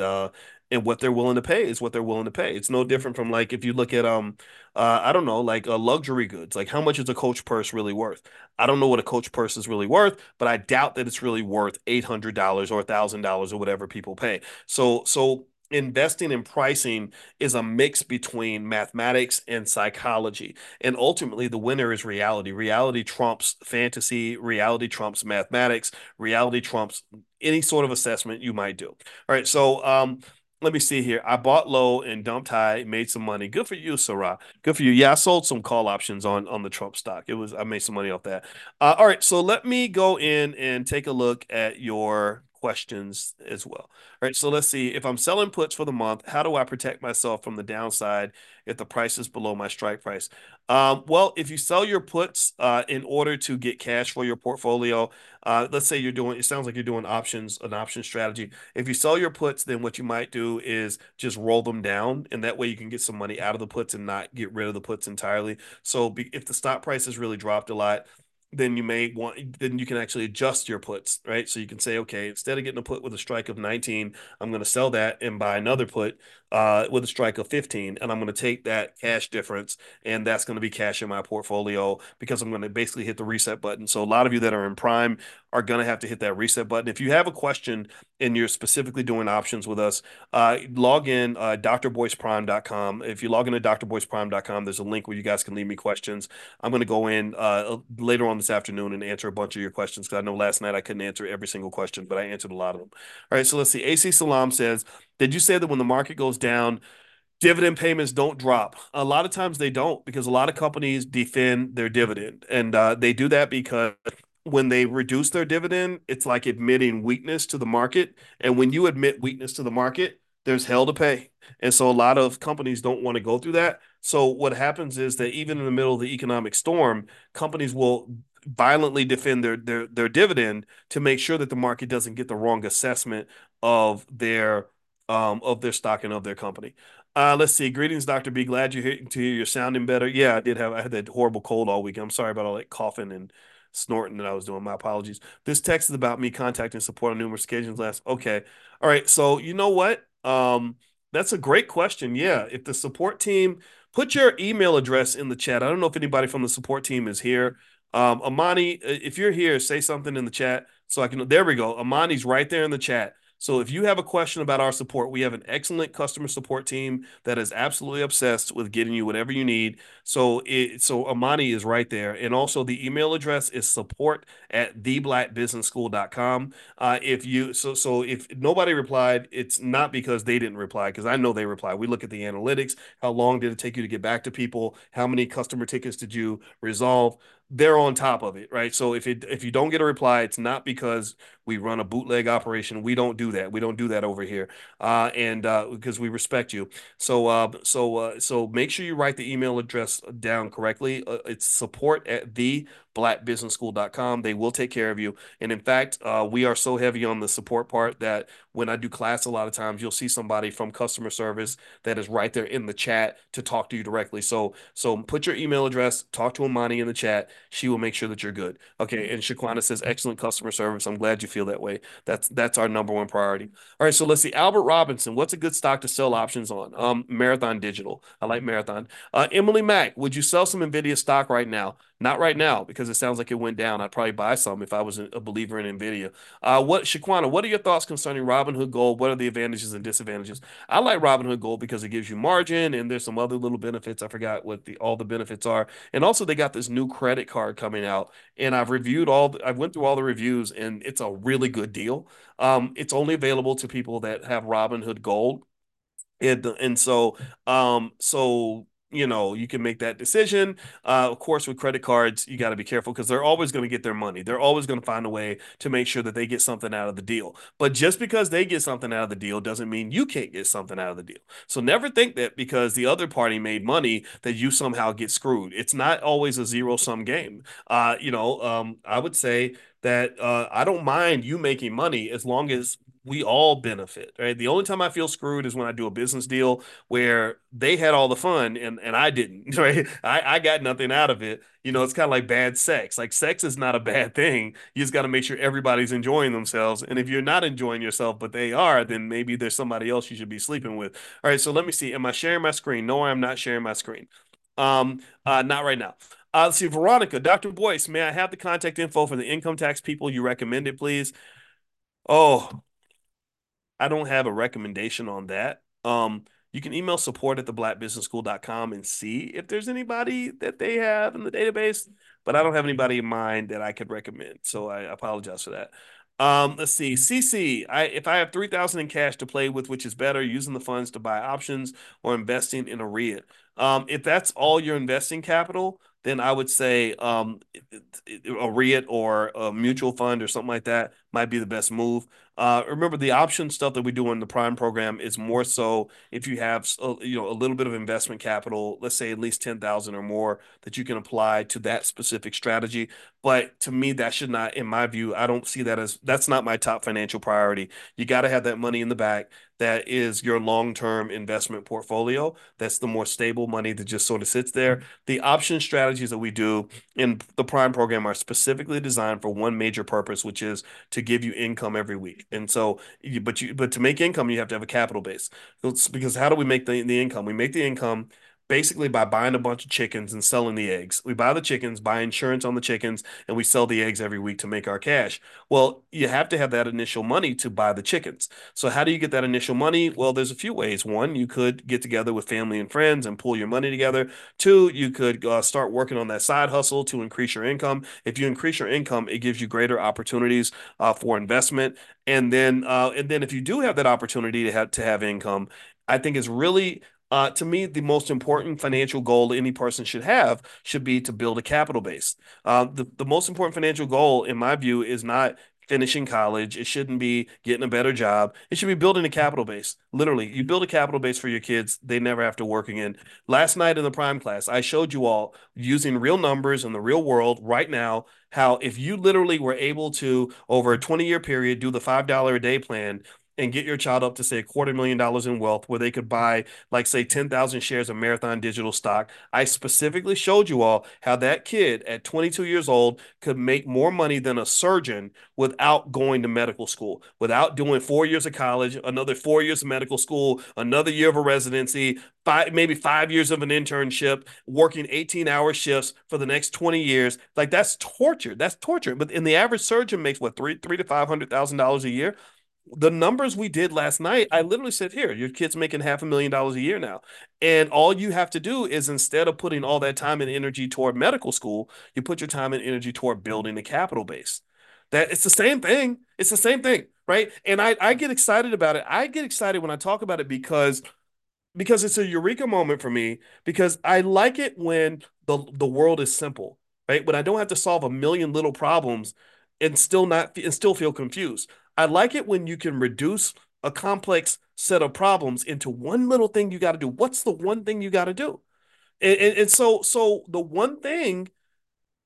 and what they're willing to pay is what they're willing to pay. It's no different from like if you look at I don't know, like luxury goods. Like how much is a Coach purse really worth? I don't know what a Coach purse is really worth, but I doubt that it's really worth $800 or $1,000 or whatever people pay. So investing in pricing is a mix between mathematics and psychology. And ultimately, the winner is reality. Reality trumps fantasy, reality trumps mathematics, reality trumps any sort of assessment you might do. All right. So let me see here. I bought low and dumped high, made some money. Good for you, Sarah. Good for you. Yeah, I sold some call options on the Trump stock. I made some money off that. All right, so let me go in and take a look at your questions as well. All right, so let's see. If I'm selling puts for the month, how do I protect myself from the downside if the price is below my strike price? Well, if you sell your puts in order to get cash for your portfolio, let's say it sounds like you're doing an option strategy. If you sell your puts, then what you might do is just roll them down, and that way you can get some money out of the puts and not get rid of the puts entirely. If the stock price has really dropped a lot, then you can actually adjust your puts, right? So you can say, okay, instead of getting a put with a strike of 19, I'm going to sell that and buy another put with a strike of 15, and I'm going to take that cash difference, and that's going to be cash in my portfolio because I'm going to basically hit the reset button. So a lot of you that are in Prime are going to have to hit that reset button. If you have a question and you're specifically doing options with us, log in drboyceprime.com. If you log in to drboyceprime.com, there's a link where you guys can leave me questions. I'm going to go in later on this afternoon and answer a bunch of your questions because I know last night I couldn't answer every single question, but I answered a lot of them. All right, so let's see. AC Salam says, did you say that when the market goes down, dividend payments don't drop? A lot of times they don't because a lot of companies defend their dividend. And they do that because when they reduce their dividend, it's like admitting weakness to the market. And when you admit weakness to the market, there's hell to pay. And so a lot of companies don't want to go through that. So what happens is that even in the middle of the economic storm, companies will violently defend their dividend to make sure that the market doesn't get the wrong assessment of their stock and of their company. Let's see. Greetings, Dr. B. Glad to hear you're sounding better. Yeah, I had that horrible cold all week. I'm sorry about all that coughing and snorting that I was doing. My apologies. This text is about me contacting support on numerous occasions last. Okay. All right. So you know what? That's a great question. Yeah. If the support team put your email address in the chat. I don't know if anybody from the support team is here. Amani, if you're here, say something in the chat so I can. There we go. Amani's right there in the chat. So if you have a question about our support, we have an excellent customer support team that is absolutely obsessed with getting you whatever you need. So Amani is right there. And also the email address is support@theblackbusinessschool.com. If nobody replied, it's not because they didn't reply, because I know they replied. We look at the analytics. How long did it take you to get back to people? How many customer tickets did you resolve? They're on top of it, right? So if you don't get a reply, it's not because we run a bootleg operation. We don't do that. We don't do that over here, and because we respect you. So make sure you write the email address down correctly. It's support at the blackbusinessschool.com. They will take care of you. And in fact, we are so heavy on the support part that when I do class, a lot of times you'll see somebody from customer service that is right there in the chat to talk to you directly. So put your email address, talk to Amani in the chat. She will make sure that you're good. Okay. And Shaquana says, excellent customer service. I'm glad you feel that way. That's our number one priority. All right. So let's see. Albert Robinson, what's a good stock to sell options on? Marathon Digital. I like Marathon. Emily Mack, would you sell some Nvidia stock right now? Not right now because it sounds like it went down. I'd probably buy some if I was a believer in Nvidia. Shaquana, what are your thoughts concerning Robinhood Gold? What are the advantages and disadvantages? I like Robinhood Gold because it gives you margin and there's some other little benefits. I forgot what all the benefits are. And also they got this new credit card coming out and I went through all the reviews and it's a really good deal. It's only available to people that have Robinhood Gold. And so you can make that decision. Of course, with credit cards, you got to be careful because they're always going to get their money. They're always going to find a way to make sure that they get something out of the deal. But just because they get something out of the deal doesn't mean you can't get something out of the deal. So never think that because the other party made money that you somehow get screwed. It's not always a zero sum game. I would say that I don't mind you making money as long as we all benefit, right? The only time I feel screwed is when I do a business deal where they had all the fun and I didn't, right? I got nothing out of it. It's kind of like bad sex. Like sex is not a bad thing. You just got to make sure everybody's enjoying themselves. And if you're not enjoying yourself, but they are, then maybe there's somebody else you should be sleeping with. All right, so let me see. Am I sharing my screen? No, I'm not sharing my screen. Not right now. Let's see, Veronica, Dr. Boyce, may I have the contact info for the income tax people you recommended, please? Oh, I don't have a recommendation on that. You can email support at theblackbusinessschool.com and see if there's anybody that they have in the database, but I don't have anybody in mind that I could recommend. So I apologize for that. Let's see. CC, if I have 3,000 in cash to play with, which is better, using the funds to buy options or investing in a REIT. If that's all your investing capital, then I would say a REIT or a mutual fund or something like that might be the best move. Remember the option stuff that we do in the Prime program is more so if you have a little bit of investment capital, let's say at least 10,000 or more that you can apply to that specific strategy. But to me, that should not, in my view, I don't see that as that's not my top financial priority. You got to have that money in the back. That is your long-term investment portfolio. That's the more stable money that just sort of sits there. The option strategies that we do in the Prime program are specifically designed for one major purpose, which is to give you income every week. And so, but to make income, you have to have a capital base. Because how do we make the income? We make the income basically by buying a bunch of chickens and selling the eggs. We buy the chickens, buy insurance on the chickens, and we sell the eggs every week to make our cash. Well, you have to have that initial money to buy the chickens. So how do you get that initial money? Well, there's a few ways. One, you could get together with family and friends and pool your money together. Two, you could start working on that side hustle to increase your income. If you increase your income, it gives you greater opportunities for investment. And then if you do have that opportunity to have income, I think it's really to me, the most important financial goal any person should have should be to build a capital base. The most important financial goal, in my view, is not finishing college. It shouldn't be getting a better job. It should be building a capital base. Literally, you build a capital base for your kids. They never have to work again. Last night in the Prime class, I showed you all using real numbers in the real world right now how if you literally were able to, over a 20-year period, do the $5 a day plan and get your child up to say $250,000 in wealth where they could buy like say 10,000 shares of Marathon Digital stock. I specifically showed you all how that kid at 22 years old could make more money than a surgeon without going to medical school, without doing 4 years of college, another 4 years of medical school, another year of a residency, maybe 5 years of an internship, working 18-hour shifts for the next 20 years. Like that's torture. That's torture. But in the average surgeon makes what three to $500,000 a year. The numbers we did last night, I literally said, here, your kid's making $500,000 a year now. And all you have to do is instead of putting all that time and energy toward medical school, you put your time and energy toward building a capital base. That it's the same thing. It's the same thing, right? And I get excited about it. I get excited when I talk about it because it's a eureka moment for me because I like it when the world is simple, right? When I don't have to solve a million little problems and still feel confused. I like it when you can reduce a complex set of problems into one little thing you got to do. What's the one thing you got to do? And so the one thing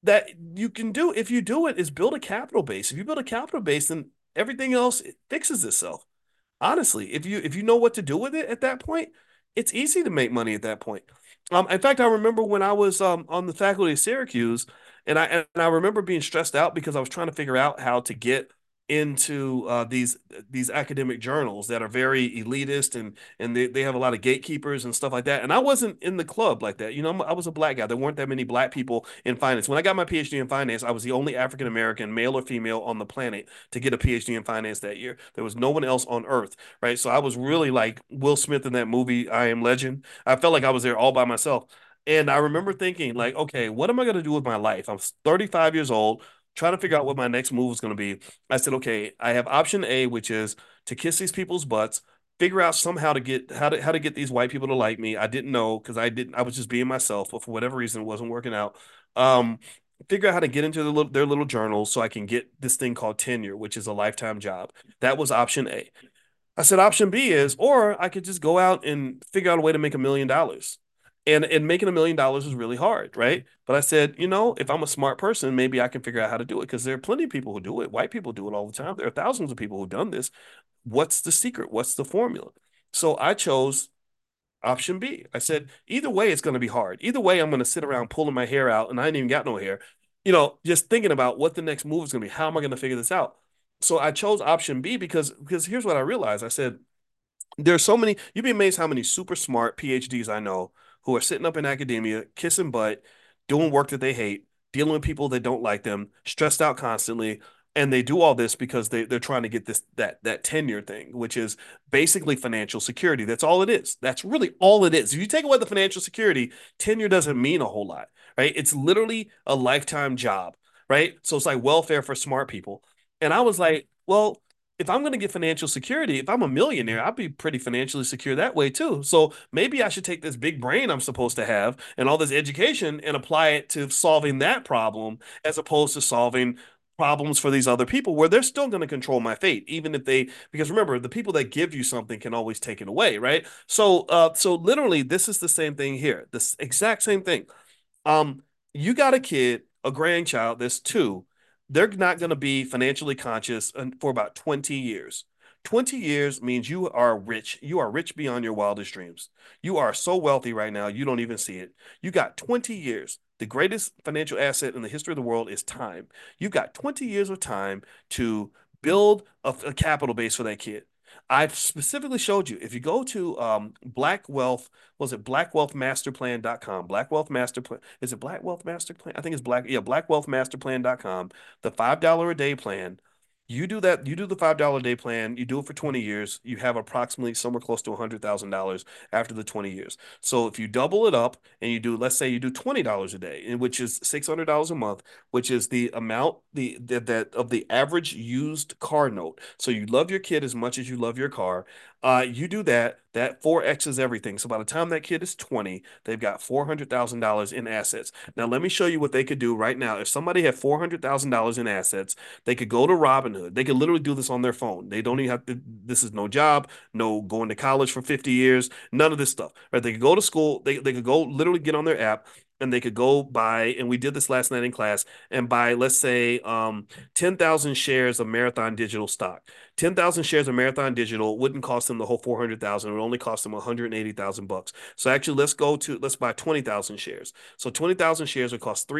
that you can do if you do it is build a capital base. If you build a capital base, then everything else fixes itself. Honestly, if you know what to do with it at that point, it's easy to make money at that point. In fact, I remember when I was on the faculty of Syracuse, and I remember being stressed out because I was trying to figure out how to get into these academic journals that are very elitist and they have a lot of gatekeepers and stuff like that. And I wasn't in the club like that. I was a black guy. There weren't that many black people in finance. When I got my PhD in finance, I was the only African American, male or female, on the planet to get a PhD in finance that year. There was no one else on earth, right? So I was really like Will Smith in that movie, I Am Legend. I felt like I was there all by myself. And I remember thinking, like, okay, what am I going to do with my life? I'm 35 years old, trying to figure out what my next move is going to be. I said, okay, I have option A, which is to kiss these people's butts, figure out somehow to get how to get these white people to like me. I didn't know because I was just being myself, but for whatever reason, it wasn't working out. Um, Figure out how to get into their little journals so I can get this thing called tenure, which is a lifetime job. That was option A. I said option B is, or I could just go out and figure out a way to make $1 million. And making $1 million is really hard, right? But I said, if I'm a smart person, maybe I can figure out how to do it because there are plenty of people who do it. White people do it all the time. There are thousands of people who've done this. What's the secret? What's the formula? So I chose option B. I said, either way, it's going to be hard. Either way, I'm going to sit around pulling my hair out, and I ain't even got no hair. Just thinking about what the next move is going to be. How am I going to figure this out? So I chose option B because here's what I realized. I said, there's so many, you'd be amazed how many super smart PhDs I know who are sitting up in academia, kissing butt, doing work that they hate, dealing with people that don't like them, stressed out constantly. And they do all this because they're trying to get that tenure thing, which is basically financial security. That's all it is. That's really all it is. If you take away the financial security, tenure doesn't mean a whole lot, right? It's literally a lifetime job, right? So it's like welfare for smart people. And I was like, well, if I'm going to get financial security, if I'm a millionaire, I'll be pretty financially secure that way too. So maybe I should take this big brain I'm supposed to have and all this education and apply it to solving that problem as opposed to solving problems for these other people where they're still going to control my fate, even if because remember, the people that give you something can always take it away, right? So literally, this is the same thing here, this exact same thing. Um, you got a kid, a grandchild that's two. They're not going to be financially conscious for about 20 years. 20 years means you are rich. You are rich beyond your wildest dreams. You are so wealthy right now, you don't even see it. You got 20 years. The greatest financial asset in the history of the world is time. You've got 20 years of time to build a capital base for that kid. I've specifically showed you if you go to Black Wealth, was it blackwealthmasterplan.com? Black Wealth Master Plan. Is it Black Wealth Master Plan? I think it's blackwealthmasterplan.com. The $5 a day plan. You do that, you do the $5 a day plan, you do it for 20 years, you have approximately somewhere close to $100,000 after the 20 years. So if you double it up and you do, let's say you do $20 a day, which is $600 a month, which is the amount that of the average used car note. So you love your kid as much as you love your car. You do that, that 4X's everything. So by the time that kid is 20, they've got $400,000 in assets. Now, let me show you what they could do right now. If somebody had $400,000 in assets, they could go to Robinhood. They could literally do this on their phone. They don't even have to, this is no job, no going to college for 50 years, none of this stuff, right? They could go to school, they could go literally get on their app and they could go buy, and we did this last night in class, and buy, let's say, 10,000 shares of Marathon Digital stock. 10,000 shares of Marathon Digital wouldn't cost them the whole 400,000. It would only cost them 180,000 bucks. So actually, let's buy 20,000 shares. So 20,000 shares would cost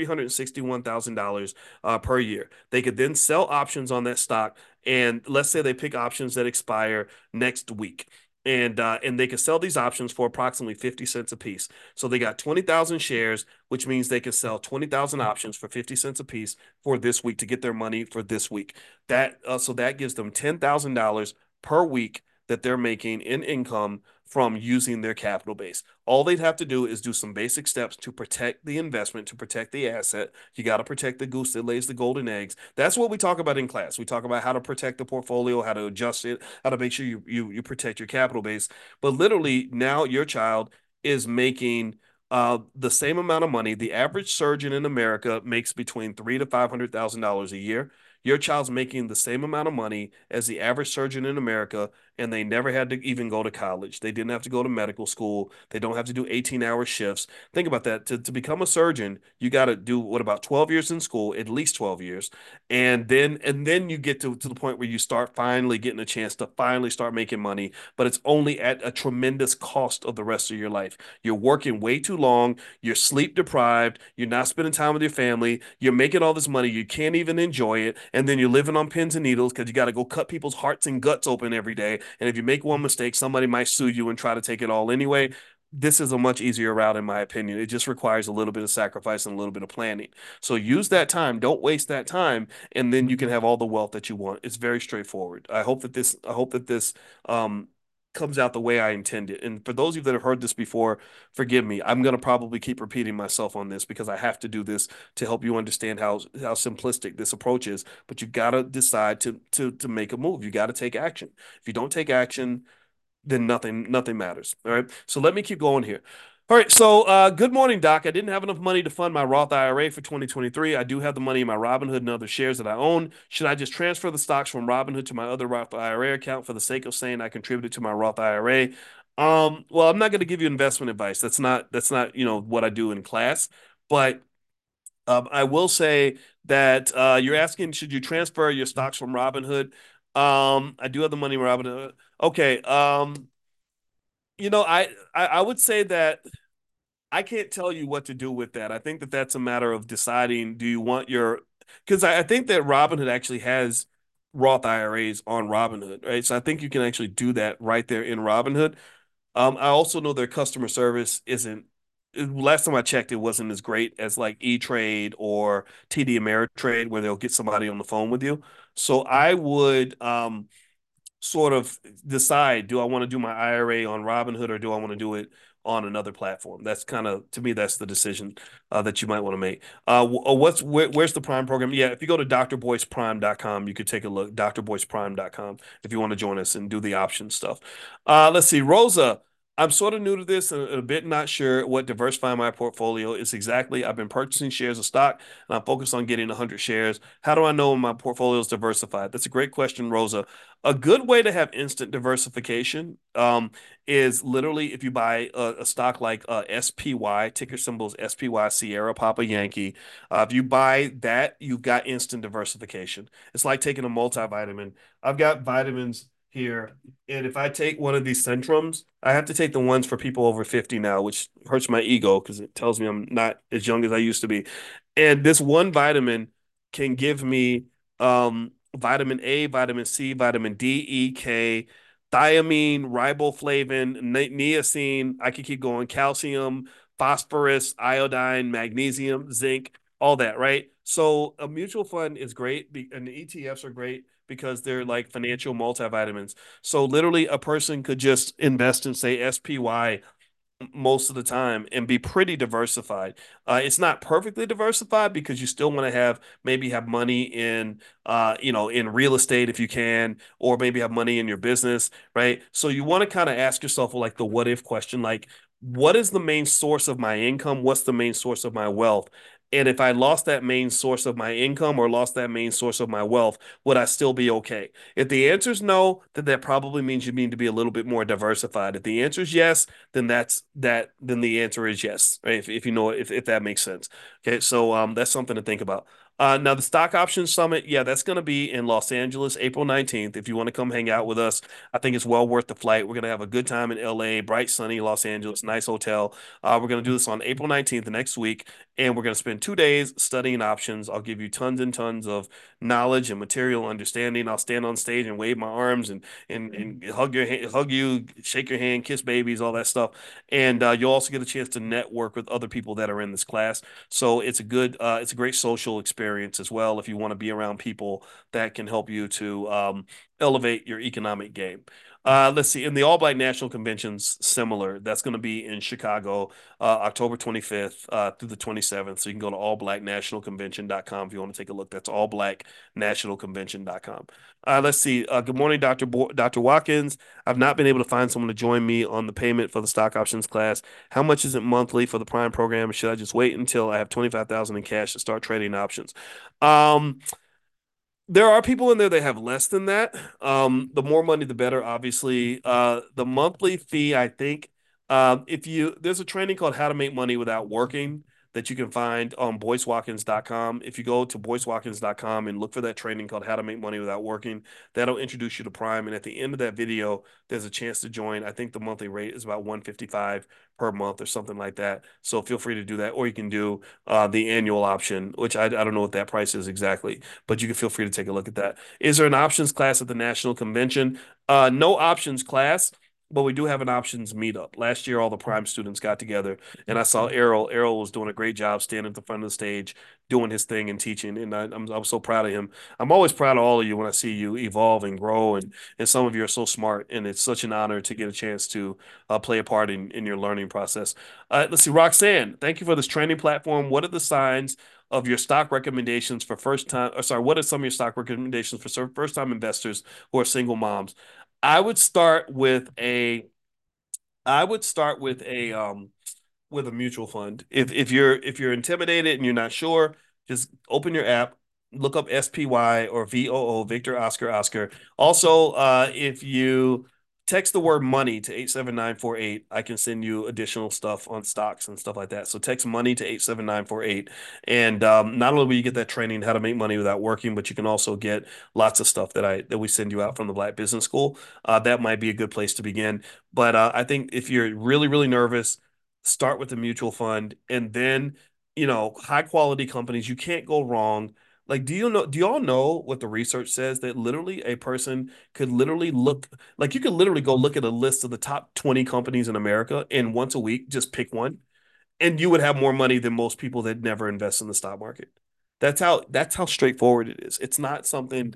$361,000 per year. They could then sell options on that stock. And let's say they pick options that expire next week. And they could sell these options for approximately 50 cents a piece. So they got 20,000 shares, which means they could sell 20,000 options for 50 cents a piece for this week to get their money for this week. So that gives them $10,000 per week that they're making in income from using their capital base. All they'd have to do is do some basic steps to protect the investment, to protect the asset. You got to protect the goose that lays the golden eggs. That's what we talk about in class. We talk about how to protect the portfolio, how to adjust it, how to make sure you protect your capital base. But literally now your child is making the same amount of money. The average surgeon in America makes between three to $500,000 a year. Your child's making the same amount of money as the average surgeon in America, and they never had to even go to college. They didn't have to go to medical school. They don't have to do 18-hour shifts. Think about that. To become a surgeon, you got to do what about 12 years in school, at least 12 years. And then you get to the point where you start finally getting a chance to finally start making money, but it's only at a tremendous cost of the rest of your life. You're working way too long, you're sleep deprived, you're not spending time with your family, you're making all this money, you can't even enjoy it, and then you're living on pins and needles because you got to go cut people's hearts and guts open every day. And if you make one mistake, somebody might sue you and try to take it all anyway. This is a much easier route, in my opinion. It just requires a little bit of sacrifice and a little bit of planning. So use that time. Don't waste that time, and then you can have all the wealth that you want. It's very straightforward. I hope that this um comes out the way I intended. And for those of you that have heard this before, forgive me. I'm going to probably keep repeating myself on this because I have to do this to help you understand how simplistic this approach is. But you got to decide to make a move. You got to take action. If you don't take action, then nothing matters. All right. So let me keep going here. All right. So good morning, Doc. I didn't have enough money to fund my Roth IRA for 2023. I do have the money in my Robinhood and other shares that I own. Should I just transfer the stocks from Robinhood to my other Roth IRA account for the sake of saying I contributed to my Roth IRA? Well, I'm not going to give you investment advice. That's not what I do in class. But I will say that you're asking, should you transfer your stocks from Robinhood? I do have the money in Robinhood. Okay. I would say that I can't tell you what to do with that. I think that that's a matter of deciding, do you want your, because I think that Robinhood actually has Roth IRAs on Robinhood, right? So I think you can actually do that right there in Robinhood. I also know their customer service isn't, last time I checked, it wasn't as great as like E-Trade or TD Ameritrade, where they'll get somebody on the phone with you. So I would, sort of decide, do I want to do my IRA on Robinhood or do I want to do it on another platform? That's kind of, to me, that's the decision that you might want to make. Where's the Prime program? Yeah, if you go to drboyceprime.com, you could take a look, drboyceprime.com, if you want to join us and do the option stuff. Let's see, Rosa. I'm sort of new to this and a bit not sure what diversifying my portfolio is exactly. I've been purchasing shares of stock and I'm focused on getting 100 shares. How do I know when my portfolio is diversified? That's a great question, Rosa. A good way to have instant diversification is literally if you buy a stock like SPY, ticker symbol is SPY, Sierra Papa Yankee. If you buy that, you've got instant diversification. It's like taking a multivitamin. I've got vitamins here, and if I take one of these Centrums, I have to take the ones for people over 50 now, which hurts my ego because it tells me I'm not as young as I used to be. And this one vitamin can give me vitamin A, vitamin C, vitamin D, E, K, thiamine, riboflavin, niacin. I could keep going. Calcium, phosphorus, iodine, magnesium, zinc, all that, right? So a mutual fund is great, and the ETFs are great because they're like financial multivitamins. So literally, a person could just invest in, say, SPY most of the time and be pretty diversified. It's not perfectly diversified because you still want to have money in in real estate if you can, or maybe have money in your business, right? So you want to kind of ask yourself like the what if question, like what is the main source of my income? What's the main source of my wealth? And if I lost that main source of my income or lost that main source of my wealth, would I still be okay? If the answer is no, then that probably means you need to be a little bit more diversified. If the answer is yes, then the answer is yes, right? If you know if that makes sense. Okay, so that's something to think about. Now the stock options summit, yeah, that's going to be in Los Angeles, April 19th. If you want to come hang out with us, I think it's well worth the flight. We're going to have a good time in LA, bright, sunny Los Angeles, nice hotel. We're going to do this on April 19th, next week, and we're going to spend 2 days studying options. I'll give you tons and tons of knowledge and material understanding. I'll stand on stage and wave my arms and hug you, shake your hand, kiss babies, all that stuff. And you'll also get a chance to network with other people that are in this class. So it's a great social experience as well if you want to be around people that can help you to elevate your economic game. Let's see. In the All Black National Convention's similar. That's going to be in Chicago, October 25th through the 27th. So you can go to allblacknationalconvention.com if you want to take a look. That's allblacknationalconvention.com. Let's see. Good morning, Dr. Watkins. I've not been able to find someone to join me on the payment for the stock options class. How much is it monthly for the Prime program? Should I just wait until I have 25,000 in cash to start trading options? Um, There are people in there that have less than that. The more money, the better, obviously. The monthly fee, I think, if you there's a training called How to Make Money Without Working that you can find on boycewatkins.com. If you go to boycewatkins.com and look for that training called How to Make Money Without Working, that'll introduce you to Prime. And at the end of that video, there's a chance to join. I think the monthly rate is about 155 per month or something like that. So feel free to do that, or you can do the annual option, which I don't know what that price is exactly, but you can feel free to take a look at that. Is there an options class at the national convention? No options class, but we do have an options meetup. Last year, all the Prime students got together, and I saw Errol. Errol was doing a great job standing at the front of the stage, doing his thing and teaching, and I'm so proud of him. I'm always proud of all of you when I see you evolve and grow, and some of you are so smart, and it's such an honor to get a chance to play a part in your learning process. Let's see, Roxanne, thank you for this training platform. What are the signs of your stock recommendations for first time, or sorry, what are some of your stock recommendations for first time investors who are single moms? I would start with a, I would start with a mutual fund. If you're intimidated and you're not sure, just open your app, look up SPY or VOO, Victor Oscar Oscar. Also, if you text the word money to 87948, I can send you additional stuff on stocks and stuff like that. So text money to 87948. And not only will you get that training how to make money without working, but you can also get lots of stuff that we send you out from the Black Business School. That might be a good place to begin. But I think if you're really, really nervous, start with the mutual fund, and then high quality companies. You can't go wrong. Like, do y'all know what the research says, that literally a person could literally look, like, you could literally go look at a list of the top 20 companies in America, and once a week just pick one, and you would have more money than most people that never invest in the stock market. That's how straightforward it is. It's not something,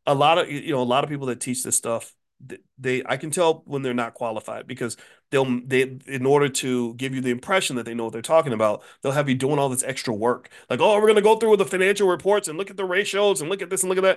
a lot of people that teach this stuff, they I can tell when they're not qualified, because they in order to give you the impression that they know what they're talking about, they'll have you doing all this extra work. Like, oh, we're gonna go through with the financial reports and look at the ratios and look at this and look at that.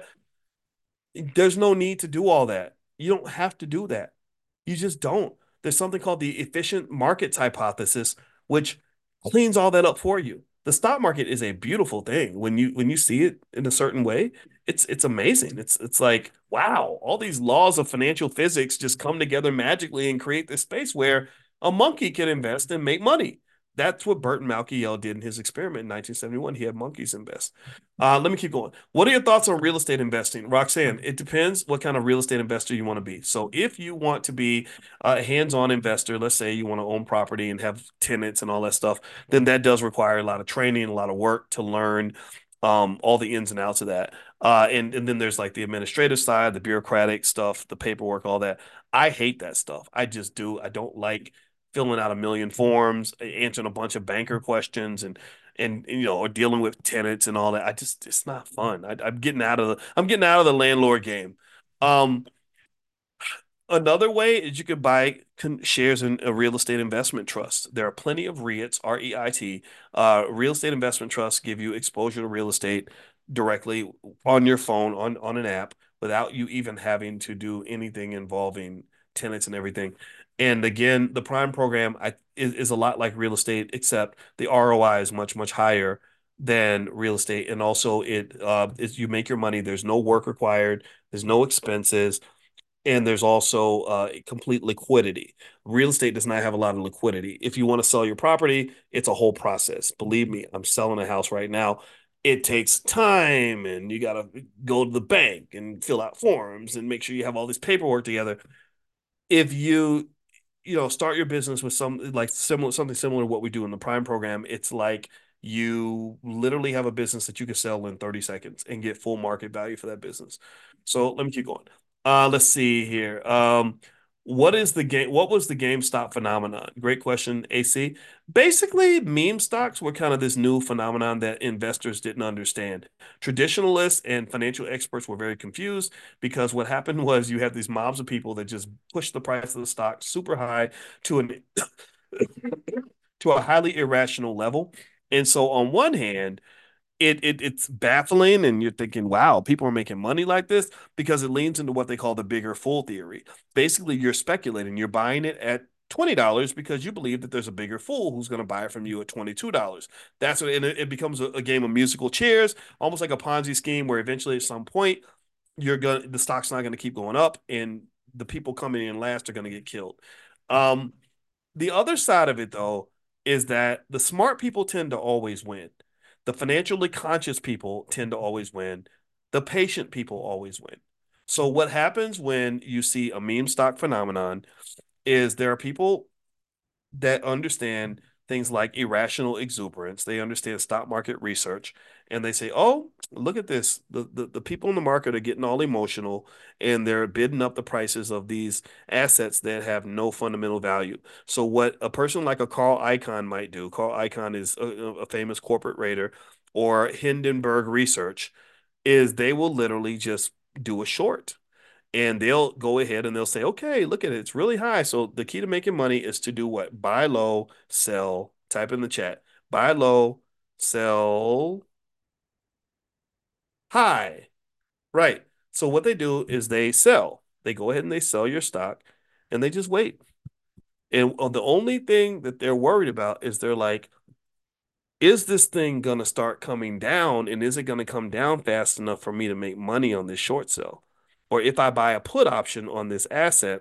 There's no need to do all that. You don't have to do that. You just don't. There's something called the efficient markets hypothesis, which cleans all that up for you. The stock market is a beautiful thing when you see it in a certain way. It's amazing. It's like, wow, all these laws of financial physics just come together magically and create this space where a monkey can invest and make money. That's what Burton Malkiel did in his experiment in 1971. He had monkeys invest. Let me keep going. What are your thoughts on real estate investing? Roxanne, it depends what kind of real estate investor you want to be. So if you want to be a hands-on investor, let's say you want to own property and have tenants and all that stuff, then that does require a lot of training, a lot of work to learn all the ins and outs of that. And then there's like the administrative side, the bureaucratic stuff, the paperwork, all that. I hate that stuff. I just do. I don't like filling out a million forms, answering a bunch of banker questions, and or dealing with tenants and all that. It's not fun. I'm getting out of the landlord game. Um, Another way is you could buy shares in a real estate investment trust. There are plenty of REITs, REIT. Real estate investment trusts give you exposure to real estate directly on your phone, on an app, without you even having to do anything involving tenants and everything. And again, the Prime program is a lot like real estate, except the ROI is much, much higher than real estate. And also, you make your money. There's no work required. There's no expenses, and there's also complete liquidity. Real estate does not have a lot of liquidity. If you want to sell your property, it's a whole process. Believe me, I'm selling a house right now. It takes time, and you got to go to the bank and fill out forms and make sure you have all this paperwork together. If you start your business with something similar to what we do in the Prime program, it's like you literally have a business that you can sell in 30 seconds and get full market value for that business. So let me keep going. Let's see here. What was the GameStop phenomenon? Great question, AC. Basically, meme stocks were kind of this new phenomenon that investors didn't understand. Traditionalists and financial experts were very confused, because what happened was you had these mobs of people that just pushed the price of the stock super high to an to a highly irrational level. And so on one hand, it's baffling, and you're thinking, wow, people are making money like this, because it leans into what they call the bigger fool theory. Basically, you're speculating, you're buying it at $20 because you believe that there's a bigger fool who's going to buy it from you at $22. That's what, and it becomes a game of musical chairs, almost like a Ponzi scheme where eventually at some point the stock's not going to keep going up and the people coming in last are going to get killed. Um, the other side of it, though, is that the smart people tend to always win. The financially conscious people tend to always win. The patient people always win. So, what happens when you see a meme stock phenomenon is there are people that understand things like irrational exuberance. They understand stock market research, and they say, "Oh, look at this! The people in the market are getting all emotional, and they're bidding up the prices of these assets that have no fundamental value." So, what a person like a Carl Icahn might do, Carl Icahn is a famous corporate trader, or Hindenburg Research, is they will literally just do a short and they'll go ahead and they'll say, okay, look at it. It's really high. So the key to making money is to do what? Buy low, sell, type in the chat. Buy low, sell high. Right. So what they do is they sell. They go ahead and they sell your stock and they just wait. And the only thing that they're worried about is they're like, is this thing going to start coming down? And is it going to come down fast enough for me to make money on this short sell? Or if I buy a put option on this asset,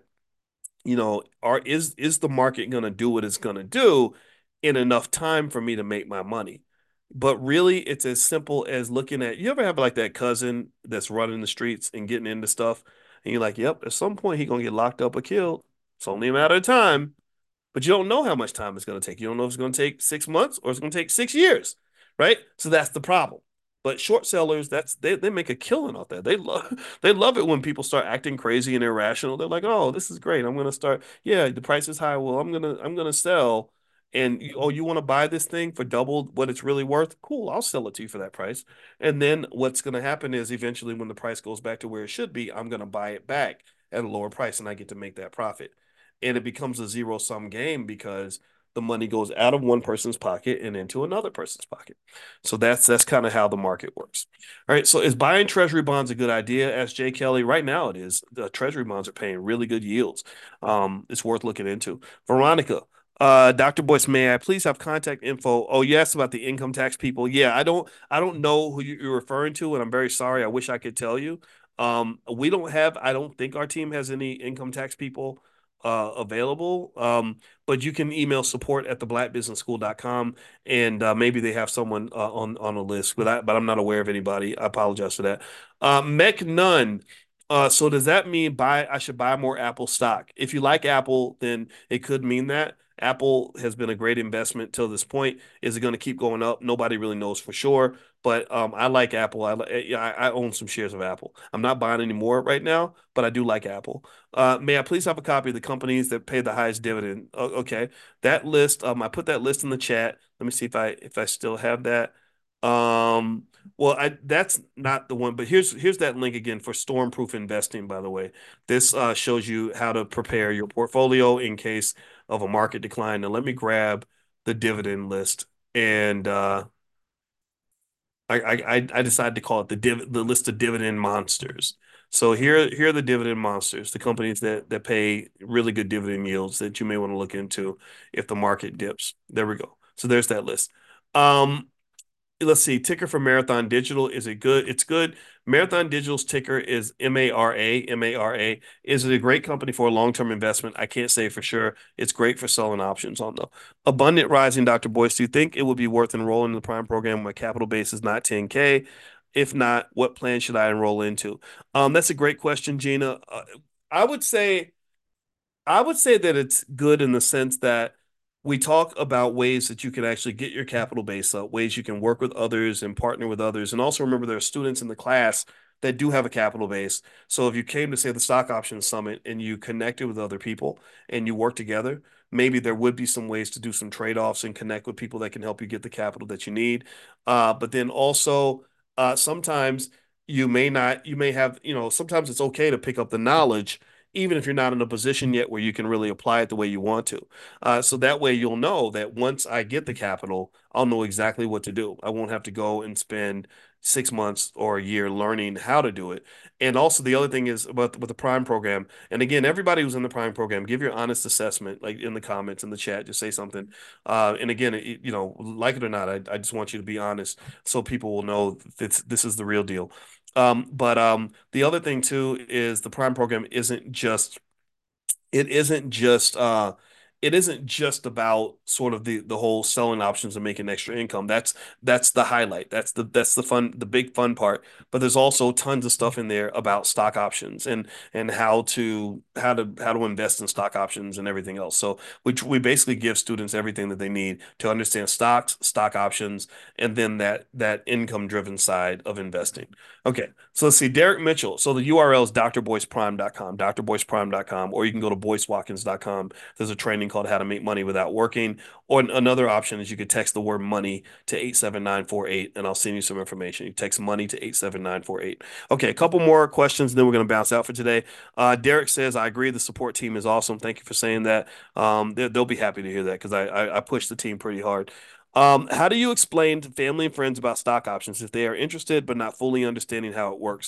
is the market going to do what it's going to do in enough time for me to make my money? But really, it's as simple as looking at, you ever have like that cousin that's running the streets and getting into stuff, and you're like, yep, at some point he gonna get locked up or killed. It's only a matter of time. But you don't know how much time it's going to take. You don't know if it's going to take 6 months or it's going to take 6 years, right? So that's the problem. But short sellers, they make a killing off that. They love it when people start acting crazy and irrational. They're like, oh, this is great. I'm gonna start. Yeah, the price is high. Well, I'm gonna sell. And oh, you want to buy this thing for double what it's really worth? Cool, I'll sell it to you for that price. And then what's gonna happen is eventually when the price goes back to where it should be, I'm gonna buy it back at a lower price and I get to make that profit. And it becomes a zero sum game because the money goes out of one person's pocket and into another person's pocket. So that's kind of how the market works. All right. So is buying treasury bonds a good idea? Asked Jay Kelly. Right now it is. The treasury bonds are paying really good yields. It's worth looking into. Veronica, Dr. Boyce, may I please have contact info? Oh, you asked about the income tax people. Yeah, I don't know who you're referring to, and I'm very sorry. I wish I could tell you. We don't have, I don't think our team has any income tax people available. But you can email support at theblackbusinessschool.com and maybe they have someone on a list, but I'm not aware of anybody. I apologize for that. Mech Nunn. So does that mean I should buy more Apple stock? If you like Apple, then it could mean that. Apple has been a great investment till this point. Is it going to keep going up? Nobody really knows for sure. But I like Apple. I own some shares of Apple. I'm not buying any more right now, but I do like Apple. May I please have a copy of the companies that pay the highest dividend? Okay, that list. I put that list in the chat. Let me see if I still have that. Um, well, that's not the one, but here's that link again for stormproof investing. By the way, this shows you how to prepare your portfolio in case of a market decline. Now, let me grab the dividend list and I decided to call it the list of dividend monsters. So here are the dividend monsters, the companies that pay really good dividend yields that you may want to look into if the market dips. There we go. So there's that list. Um, let's see, ticker for Marathon Digital. Is it good? It's good. Marathon Digital's ticker is MARA. MARA. Is it a great company for a long-term investment? I can't say for sure. It's great for selling options on the Abundant Rising. Dr. Boyce, do you think it would be worth enrolling in the Prime program when my capital base is not 10K? If not, what plan should I enroll into? That's a great question, Gina. I would say I would say that it's good in the sense that we talk about ways that you can actually get your capital base up, ways you can work with others and partner with others. And also remember there are students in the class that do have a capital base. So if you came to say the stock option summit and you connected with other people and you work together, maybe there would be some ways to do some trade-offs and connect with people that can help you get the capital that you need. But then also sometimes you may have, sometimes it's okay to pick up the knowledge even if you're not in a position yet where you can really apply it the way you want to. So that way you'll know that once I get the capital, I'll know exactly what to do. I won't have to go and spend 6 months or a year learning how to do it. And also the other thing is about with the Prime program. And again, everybody who's in the Prime program, give your honest assessment, like in the comments in the chat, just say something. And again, like it or not, I just want you to be honest so people will know this is the real deal. But the other thing too is the Prime program it isn't just it isn't just about sort of the whole selling options and making extra income. That's the highlight. That's the fun, the big fun part. But there's also tons of stuff in there about stock options and how to invest in stock options and everything else. So we basically give students everything that they need to understand stocks, stock options, and then that income driven side of investing. Okay, so let's see, Derek Mitchell. So the URL is drboyceprime.com, drboyceprime.com, or you can go to boycewatkins.com. There's a training called How to Make Money Without Working. Or another option is you could text the word money to 87948, and I'll send you some information. You text money to 87948. Okay, a couple more questions, and then we're going to bounce out for today. Derek says, I agree. The support team is awesome. Thank you for saying that. They'll be happy to hear that because I pushed the team pretty hard. How do you explain to family and friends about stock options if they are interested but not fully understanding how it works?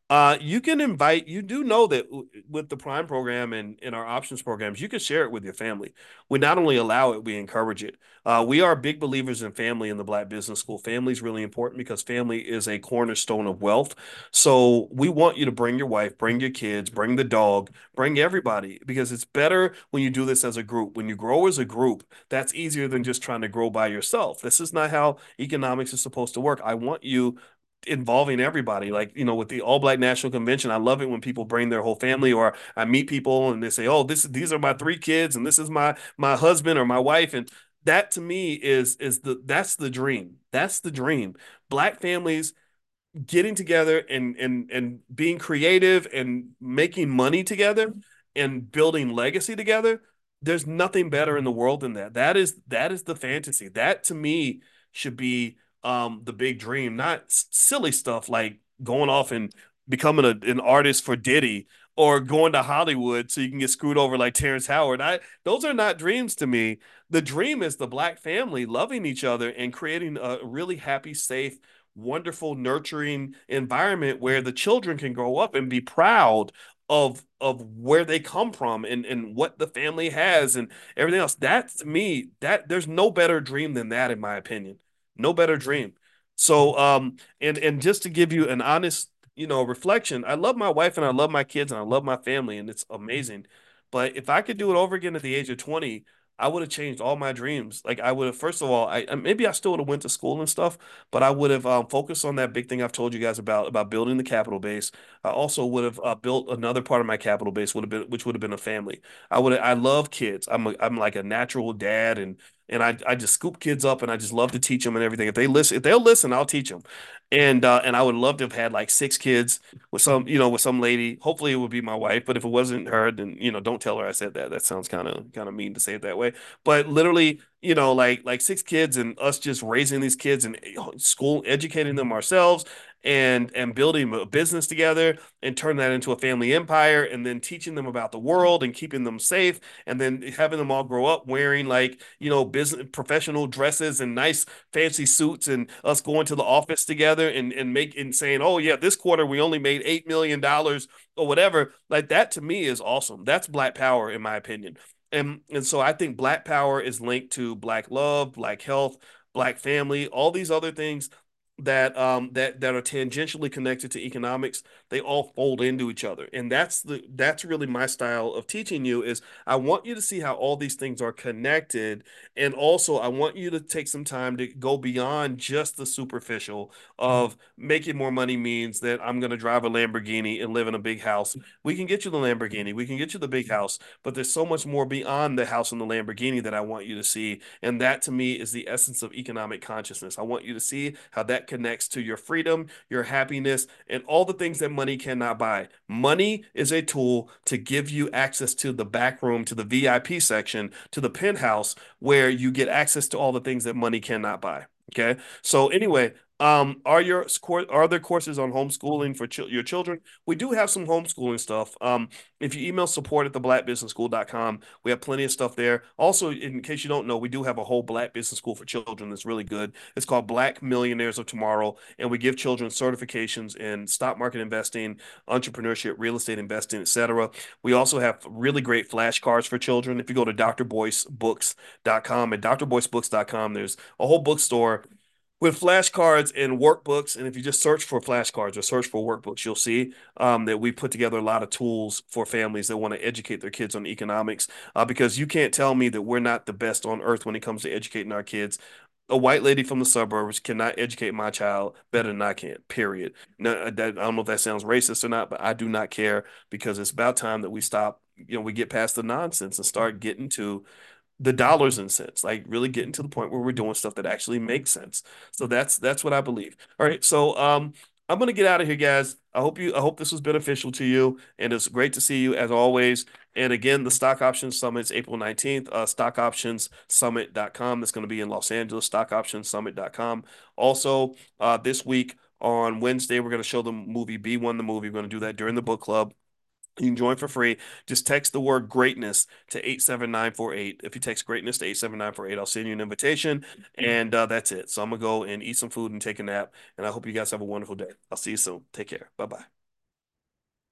You do know that with the Prime program and in our options programs, you can share it with your family. We not only allow it, we encourage it. We are big believers in family in the Black Business School. Family is really important because family is a cornerstone of wealth. So we want you to bring your wife, bring your kids, bring the dog, bring everybody because it's better when you do this as a group. When you grow as a group, that's easier than just trying to grow by yourself. This is not how economics is supposed to work. I want you involving everybody. Like, with the All Black National Convention, I love it when people bring their whole family, or I meet people and they say, "Oh, these are my three kids, and this is my husband or my wife." And that to me that's the dream. That's the dream. Black families getting together and being creative and making money together and building legacy together. There's nothing better in the world than that. That is the fantasy. That to me should be the big dream, not silly stuff like going off and becoming an artist for Diddy or going to Hollywood so you can get screwed over like Terrence Howard. Those are not dreams to me. The dream is the Black family loving each other and creating a really happy, safe, wonderful, nurturing environment where the children can grow up and be proud of where they come from and what the family has and everything else. That's to me, that there's no better dream than that, in my opinion. No better dream. So and just to give you an honest, reflection, I love my wife and I love my kids and I love my family and it's amazing. But if I could do it over again at the age of 20, I would have changed all my dreams. Like I would have, first of all, maybe I still would have went to school and stuff, but I would have focused on that big thing I've told you guys about building the capital base. I also would have built another part of my capital base which would have been a family. I love kids. I'm like a natural dad and I just scoop kids up and I just love to teach them and everything. If they'll listen, I'll teach them. And I would love to have had like six kids with some lady. Hopefully it would be my wife, but if it wasn't her, then don't tell her I said that. That sounds kind of mean to say it that way. But literally, like six kids and us just raising these kids and school educating them ourselves and building a business together and turn that into a family empire and then teaching them about the world and keeping them safe and then having them all grow up wearing like business professional dresses and nice fancy suits and us going to the office together and saying, oh yeah, this quarter we only made $8 million or whatever. Like that to me is awesome. That's Black power in my opinion. And so I think Black power is linked to Black love, Black health, Black family, all these other things that are tangentially connected to economics. They all fold into each other, and that's really my style of teaching you. Is I want you to see how all these things are connected, and also I want you to take some time to go beyond just the superficial of making more money means that I'm going to drive a Lamborghini and live in a big house. We can get you the Lamborghini, we can get you the big house, but there's so much more beyond the house and the Lamborghini that I want you to see. And that to me is the essence of economic consciousness. I want you to see how that connects to your freedom, your happiness, and all the things that money cannot buy. Money is a tool to give you access to the back room, to the VIP section, to the penthouse where you get access to all the things that money cannot buy. Okay. So anyway, are there courses on homeschooling for your children? We do have some homeschooling stuff. If you email support at theblackbusinessschool.com, we have plenty of stuff there. Also, in case you don't know, we do have a whole Black Business School for children that's really good. It's called Black Millionaires of Tomorrow, and we give children certifications in stock market investing, entrepreneurship, real estate investing, etc. We also have really great flashcards for children. If you go to drboycebooks.com, and drboycebooks.com, there's a whole bookstore with flashcards and workbooks. And if you just search for flashcards or search for workbooks, you'll see that we put together a lot of tools for families that want to educate their kids on economics. Because you can't tell me that we're not the best on earth when it comes to educating our kids. A white lady from the suburbs cannot educate my child better than I can, period. No, I don't know if that sounds racist or not, but I do not care because it's about time that we stop, we get past the nonsense and start getting to the dollars and cents, like really getting to the point where we're doing stuff that actually makes sense. So that's what I believe. All right, so I'm gonna get out of here, guys. I hope this was beneficial to you, and it's great to see you as always. And again, the Stock Options Summit is April 19th, stockoptionssummit.com. That's going to be in Los Angeles, stockoptionssummit.com. Also, this week on Wednesday, we're going to show the movie Be One the Movie. We're going to do that during the book club. You can join for free. Just text the word greatness to 87948. If you text greatness to 87948, I'll send you an invitation. And that's it. So I'm going to go and eat some food and take a nap. And I hope you guys have a wonderful day. I'll see you soon. Take care. Bye bye.